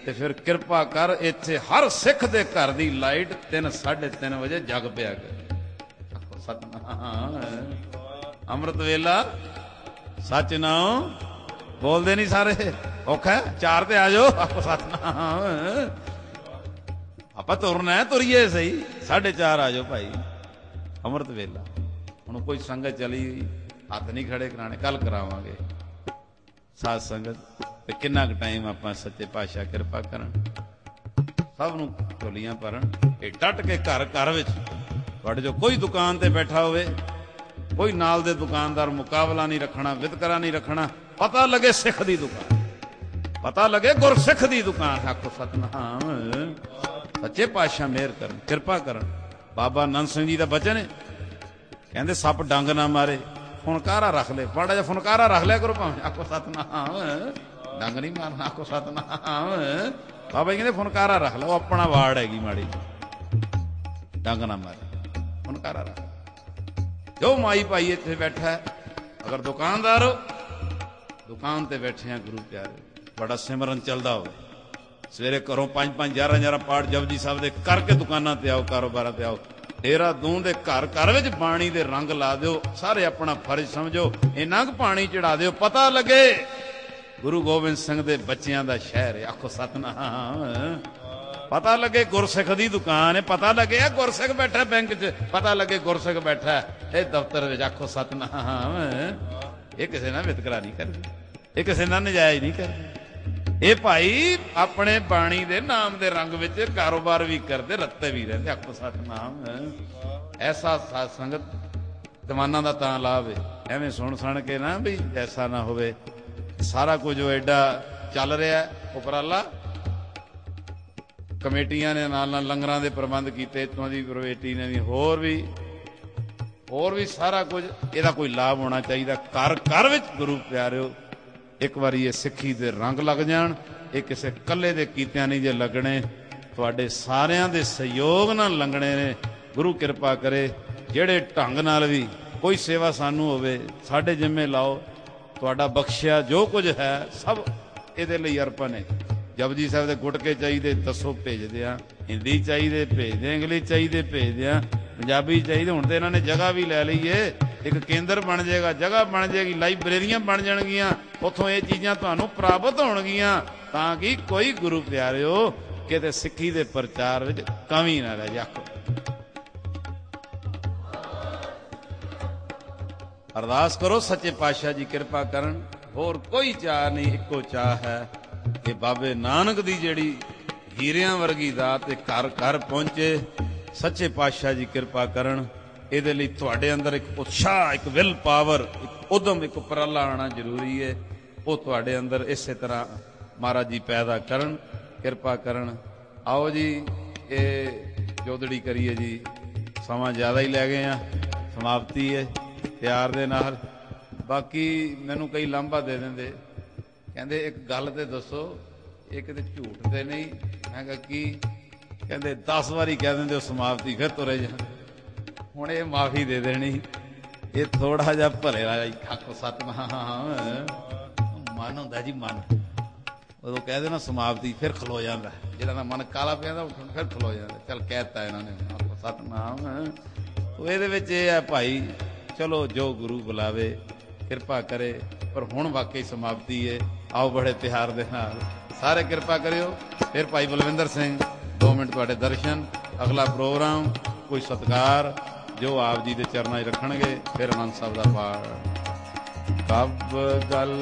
A: ਤੇ ਫਿਰ ਕਿਰਪਾ ਕਰ ਇੱਥੇ ਹਰ ਸਿੱਖ ਦੇ ਘਰ ਦੀ ਲਾਈਟ ਤਿੰਨ ਸਾਢੇ ਤਿੰਨ ਵਜੇ ਜਗ ਪਿਆ ਕਰ। ਸਤਨਾਮ ਅੰਮ੍ਰਿਤ ਵੇਲਾ ਸੱਚ ਨਾਮ ਬੋਲਦੇ ਨਹੀਂ ਸਾਰੇ, ਔਖਾ ਚਾਰ ਤੇ ਆ ਜਾਓ। ਆਪੋ ਸਤਨਾਮ ਆਪਾਂ ਤੁਰਨਾ ਤੁਰੀਏ ਸਹੀ, ਸਾਢੇ ਚਾਰ ਆ ਜਾਓ ਭਾਈ ਅੰਮ੍ਰਿਤ ਵੇਲਾ। ਹੁਣ ਕੋਈ ਸੰਗਤ ਚਲੀ ਹੱਥ ਨਹੀਂ ਖੜੇ ਕਰਾਣੇ, ਕੱਲ ਕਰਾਵਾਂਗੇ ਸਾਧ ਸੰਗਤ। ਤੇ ਕਿੰਨਾ ਕੁ ਟਾਈਮ ਆਪਾਂ ਸੱਚੇ ਪਾਤਸ਼ਾਹ ਕਿਰਪਾ ਕਰਨ, ਸਭ ਨੂੰ ਢੋਲੀਆਂ ਭਰਨ। ਇਹ ਡਟ ਕੇ ਘਰ ਘਰ ਵਿੱਚ ਤੁਹਾਡੇ ਜੋ ਕੋਈ ਦੁਕਾਨ ਤੇ ਬੈਠਾ ਹੋਵੇ, ਕੋਈ ਨਾਲ ਦੇ ਦੁਕਾਨਦਾਰ ਮੁਕਾਬਲਾ ਨਹੀਂ ਰੱਖਣਾ, ਵਿਤਕਰਾ ਨਹੀਂ ਰੱਖਣਾ। ਪਤਾ ਲੱਗੇ ਸਿੱਖ ਦੀ ਦੁਕਾਨ, ਪਤਾ ਲੱਗੇ ਗੁਰਸਿੱਖ ਦੀ ਦੁਕਾਨ। ਆਖੋ ਸਤਨਾਮ ਸੱਚੇ ਪਾਤਸ਼ਾਹ ਮਿਹਰ ਕਰਨ, ਕਿਰਪਾ ਕਰਨ। ਬਾਬਾ ਨੰਦ ਸਿੰਘ ਜੀ ਦਾ ਬਚਨ ਹੈ, ਕਹਿੰਦੇ ਸੱਪ ਡੰਗ ਨਾ ਮਾਰੇ, ਫੁਨਕਾਰਾ ਰੱਖ ਲੈ। ਮਾੜਾ ਜਿਹਾ ਫੁਨਕਾਰਾ ਰੱਖ ਲਿਆ ਕਰੋ ਭਾਵੇਂ। ਆਖੋ ਸਤਨਾਮ ਡੰਗ ਨਹੀਂ ਮਾਰਨਾ। ਆਖੋ ਸਤਨਾਮ ਬਾਬਾ ਜੀ ਕਹਿੰਦੇ ਫੁਨਕਾਰਾ ਰੱਖ ਲਓ, ਆਪਣਾ ਵਾਰਡ ਹੈਗੀ ਮਾੜੀ, ਡੰਗ ਨਾ ਮਾਰੇ, ਫੁਨਕਾਰਾ ਰੱਖ। ਜੋ ਮਾਈ ਭਾਈ ਇੱਥੇ ਬੈਠਾ, ਅਗਰ ਦੁਕਾਨਦਾਰ ਹੋ, ਦੁਕਾਨ ਤੇ ਬੈਠੇ ਆ ਗੁਰੂ ਪਿਆਰੇ, ਬੜਾ ਸਿਮਰਨ ਚੱਲਦਾ ਹੋਵੇ, ਸਵੇਰੇ ਘਰੋਂ ਪੰਜ ਪੰਜ ਗਿਆਰਾਂ ਗਿਆਰਾਂ ਪਾਠ ਜਪਜੀ ਸਾਹਿਬ ਦੇ ਕਰਕੇ ਦੁਕਾਨਾਂ ਤੇ ਆਓ, ਕਾਰੋਬਾਰਾਂ ਤੇ ਆਓ। ਦੇਹਰਾਦੂਨ ਦੇ ਘਰ ਘਰ ਵਿੱਚ ਬਾਣੀ ਦੇ ਰੰਗ ਲਾ ਦਿਓ, ਸਾਰੇ ਆਪਣਾ ਫਰਜ਼ ਸਮਝੋ, ਇੰਨਾ ਕੁ ਪਾਣੀ ਚੜਾ ਦਿਓ, ਪਤਾ ਲੱਗੇ ਗੁਰੂ ਗੋਬਿੰਦ ਸਿੰਘ ਦੇ ਬੱਚਿਆਂ ਦਾ ਸ਼ਹਿਰ ਹੈ। ਆਖੋ ਸਤਨਾਮ ਪਤਾ ਲੱਗੇ ਗੁਰਸਿੱਖ ਦੀ ਦੁਕਾਨ ਹੈ, ਪਤਾ ਲੱਗੇ ਆ ਗੁਰਸਿੱਖ ਬੈਠਾ ਬੈਂਕ 'ਚ, ਪਤਾ ਲੱਗੇ ਗੁਰਸਿੱਖ ਬੈਠਾ ਇਹ ਦਫ਼ਤਰ ਵਿੱਚ। ਆਖੋ ਸਤਨਾਮ ਇਹ ਕਿਸੇ ਨਾਲ ਵਿਤਕਰਾ ਨਹੀਂ ਕਰਦੇ, ਇਹ ਕਿਸੇ ਨਾਲ ਨਜਾਇਜ਼ ਨਹੀਂ ਕਰਦੇ। ਇਹ ਭਾਈ ਆਪਣੇ ਬਾਣੀ ਦੇ ਨਾਮ ਦੇ ਰੰਗ ਵਿੱਚ ਕਾਰੋਬਾਰ ਵੀ ਕਰਦੇ, ਰੱਤੇ ਵੀ ਰਹਿੰਦੇ। ਆਖੋ ਸਤਨਾਮ ਐਸਾ ਸਾਧ ਸੰਗਤ ਦੀਵਾਨਾਂ ਦਾ ਤਾਂ ਲਾਭ ਹੈ। ਐਵੇਂ ਸੁਣ ਸੁਣ ਕੇ ਨਾ ਵੀ ਐਸਾ ਨਾ ਹੋਵੇ। ਸਾਰਾ ਕੁਝ ਐਡਾ ਚੱਲ ਰਿਹਾ ਉਪਰਾਲਾ, ਕਮੇਟੀਆਂ ਨੇ ਨਾਲ ਨਾਲ ਲੰਗਰਾਂ ਦੇ ਪ੍ਰਬੰਧ ਕੀਤੇ, ਇੱਥੋਂ ਦੀ ਕਮੇਟੀ ਨੇ ਵੀ, ਹੋਰ ਵੀ ਹੋਰ ਵੀ ਸਾਰਾ ਕੁਝ। ਇਹਦਾ ਕੋਈ ਲਾਭ ਹੋਣਾ ਚਾਹੀਦਾ ਘਰ ਘਰ ਵਿੱਚ। ਗੁਰੂ ਪਿਆਰਿਓ ਇੱਕ ਵਾਰੀ ਇਹ ਸਿੱਖੀ ਦੇ ਰੰਗ ਲੱਗ ਜਾਣ, ਇਹ ਕਿਸੇ ਇਕੱਲੇ ਦੇ ਕੀਤਿਆਂ ਨਹੀਂ ਜੇ ਲੱਗਣੇ, ਤੁਹਾਡੇ ਸਾਰਿਆਂ ਦੇ ਸਹਿਯੋਗ ਨਾਲ ਲੰਘਣੇ ਨੇ। ਗੁਰੂ ਕਿਰਪਾ ਕਰੇ ਜਿਹੜੇ ਢੰਗ ਨਾਲ ਵੀ ਕੋਈ ਸੇਵਾ ਸਾਨੂੰ ਹੋਵੇ, ਸਾਡੇ ਜਿੰਮੇ ਲਾਓ। ਤੁਹਾਡਾ ਬਖਸ਼ਿਆ ਜੋ ਕੁਝ ਹੈ ਸਭ ਇਹਦੇ ਲਈ ਅਰਪਣ ਹੈ। ਜਪਜੀ ਸਾਹਿਬ ਦੇ ਗੁਟਕੇ ਚਾਹੀਦੇ ਦੱਸੋ, ਭੇਜਦੇ ਆ। ਹਿੰਦੀ ਚਾਹੀਦੇ ਭੇਜਦੇ, ਇੰਗਲਿਸ਼ ਚਾਹੀਦੇ ਭੇਜਦੇ ਆ, ਪੰਜਾਬੀ ਚਾਹੀਦੇ। ਹੁਣ ਤੇ ਇਹਨਾਂ ਨੇ ਜਗ੍ਹਾ ਵੀ ਲੈ ਲਈ ਏ, ਇੱਕ ਕੇਂਦਰ ਬਣ ਜਾਏਗਾ, ਜਗ੍ਹਾ ਬਣ ਜਾਏਗੀ, ਲਾਇਬ੍ਰੇਰੀਆਂ ਬਣ ਜਾਣਗੀਆਂ, ਉੱਥੋਂ ਇਹ ਚੀਜ਼ਾਂ ਤੁਹਾਨੂੰ ਪ੍ਰਾਪਤ ਹੋਣਗੀਆਂ, ਤਾਂ ਕਿ ਕੋਈ ਗੁਰੂ ਪਿਆਰਿਓ ਕਿਤੇ ਸਿੱਖੀ ਦੇ ਪ੍ਰਚਾਰ ਵਿੱਚ ਕਮੀ ਨਾ ਰਹਿ ਜਾਏ। ਅਰਦਾਸ ਕਰੋ ਸੱਚੇ ਪਾਤਸ਼ਾਹ ਜੀ ਕਿਰਪਾ ਕਰਨ। ਹੋਰ ਕੋਈ ਚਾਹ ਨਹੀਂ, ਇੱਕੋ ਚਾਹ ਹੈ ਕਿ ਬਾਬੇ ਨਾਨਕ ਦੀ ਜਿਹੜੀ ਹੀਰਿਆਂ ਵਰਗੀ ਦਾਤ ਤੇ ਘਰ ਘਰ ਪਹੁੰਚੇ। ਸੱਚੇ ਪਾਤਸ਼ਾਹ ਜੀ ਕਿਰਪਾ ਕਰਨ। ਇਹਦੇ ਲਈ ਤੁਹਾਡੇ ਅੰਦਰ ਇੱਕ ਉਤਸ਼ਾਹ, ਇੱਕ ਵਿਲ ਪਾਵਰ, ਇੱਕ ਉਦਮ, ਇੱਕ ਉਪਰਾਲਾ ਆਉਣਾ ਜ਼ਰੂਰੀ ਹੈ। ਉਹ ਤੁਹਾਡੇ ਅੰਦਰ ਇਸੇ ਤਰ੍ਹਾਂ ਮਹਾਰਾਜ ਜੀ ਪੈਦਾ ਕਰਨ, ਕਿਰਪਾ ਕਰਨ। ਆਓ ਜੀ ਇਹ ਜੋਦੜੀ ਕਰੀਏ ਜੀ, ਸਮਾਂ ਜ਼ਿਆਦਾ ਹੀ ਲੈ ਗਏ ਆ, ਸਮਾਪਤੀ ਹੈ ਪਿਆਰ ਦੇ ਨਾਲ। ਬਾਕੀ ਮੈਨੂੰ ਕਈ ਲਾਂਭਾ ਦੇ ਦਿੰਦੇ, ਕਹਿੰਦੇ ਇੱਕ ਗੱਲ ਤੇ ਦੱਸੋ, ਇਹ ਕਿਤੇ ਝੂਠ ਤੇ ਨਹੀਂ। ਮੈਂ ਕਿਹਾ ਕੀ? ਕਹਿੰਦੇ ਦਸ ਵਾਰੀ ਕਹਿ ਦਿੰਦੇ ਹੋ ਸਮਾਪਤੀ, ਫਿਰ ਤੁਰੇ ਜਾਂਦੇ। ਹੁਣ ਇਹ ਮਾਫੀ ਦੇ ਦੇਣੀ, ਇਹ ਥੋੜਾ ਜਿਹਾ ਭਲੇ ਵਾਲਾ ਆਖੋ ਸਤਨਾਮ ਮਨ ਹੁੰਦਾ ਜੀ। ਮਨ ਉਦੋਂ ਕਹਿ ਦੇਣਾ ਸਮਾਪਤੀ, ਫਿਰ ਖਲੋ ਜਾਂਦਾ। ਜਿਹੜਾ ਦਾ ਮਨ ਕਾਲਾ ਪਿਆ ਦਾ ਫਿਰ ਖਲੋ ਜਾਂਦਾ। ਚੱਲ ਕਹਿਤਾ ਇਹਨਾਂ ਨੇ ਆਖੋ ਸਤਨਾਮ। ਤੋ ਇਹਦੇ ਵਿੱਚ ਇਹ ਹੈ ਭਾਈ, ਚਲੋ ਜੋ ਗੁਰੂ ਬੁਲਾਵੇ ਕਿਰਪਾ ਕਰੇ। ਪਰ ਹੁਣ ਵਾਕਈ ਸਮਾਪਤੀ ਹੈ। ਆਓ ਬੜੇ ਪਿਆਰ ਦੇ ਨਾਲ ਸਾਰੇ ਕਿਰਪਾ ਕਰਿਓ। ਫਿਰ ਭਾਈ ਬਲਵਿੰਦਰ ਸਿੰਘ ਦੋ ਮਿੰਟ ਤੁਹਾਡੇ ਦਰਸ਼ਨ, ਅਗਲਾ ਪ੍ਰੋਗਰਾਮ ਕੋਈ ਸਤਿਕਾਰ ਜੋ ਆਪ ਜੀ ਦੇ ਚਰਨਾਂ 'ਚ ਰੱਖਣਗੇ, ਫਿਰ ਆਨੰਦ ਸਾਹਿਬ ਦਾ ਪਾਠ। ਕਬ ਗਲ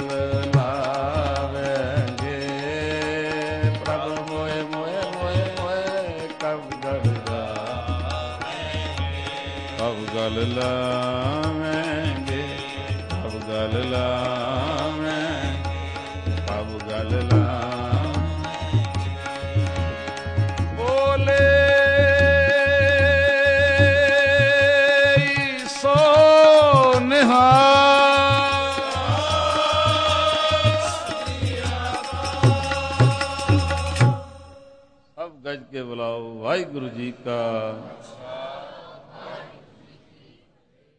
A: ਲਾਵੇਂਗੇ ਪ੍ਰਭ ਮੋਏ ਮੋਏ ਮੋਏ ਮੋਏ, ਕਬ ਗਲ ਲਾਵੇਂਗੇ, ਕਬ ਗਲ ਲਾਵੇਂਗੇ, ਕਬ ਗਲ ਲਾਵੇਂਗੇ, ਕਬ ਗਲ ਲਾਵੇਂਗੇ। ਬੋਲੇ ਸੋ ਨਿਹਾਲ, ਸਭ ਗੱਜ ਕੇ ਬੁਲਾਓ। ਵਾਹਿਗੁਰੂ ਜੀ ਕਾ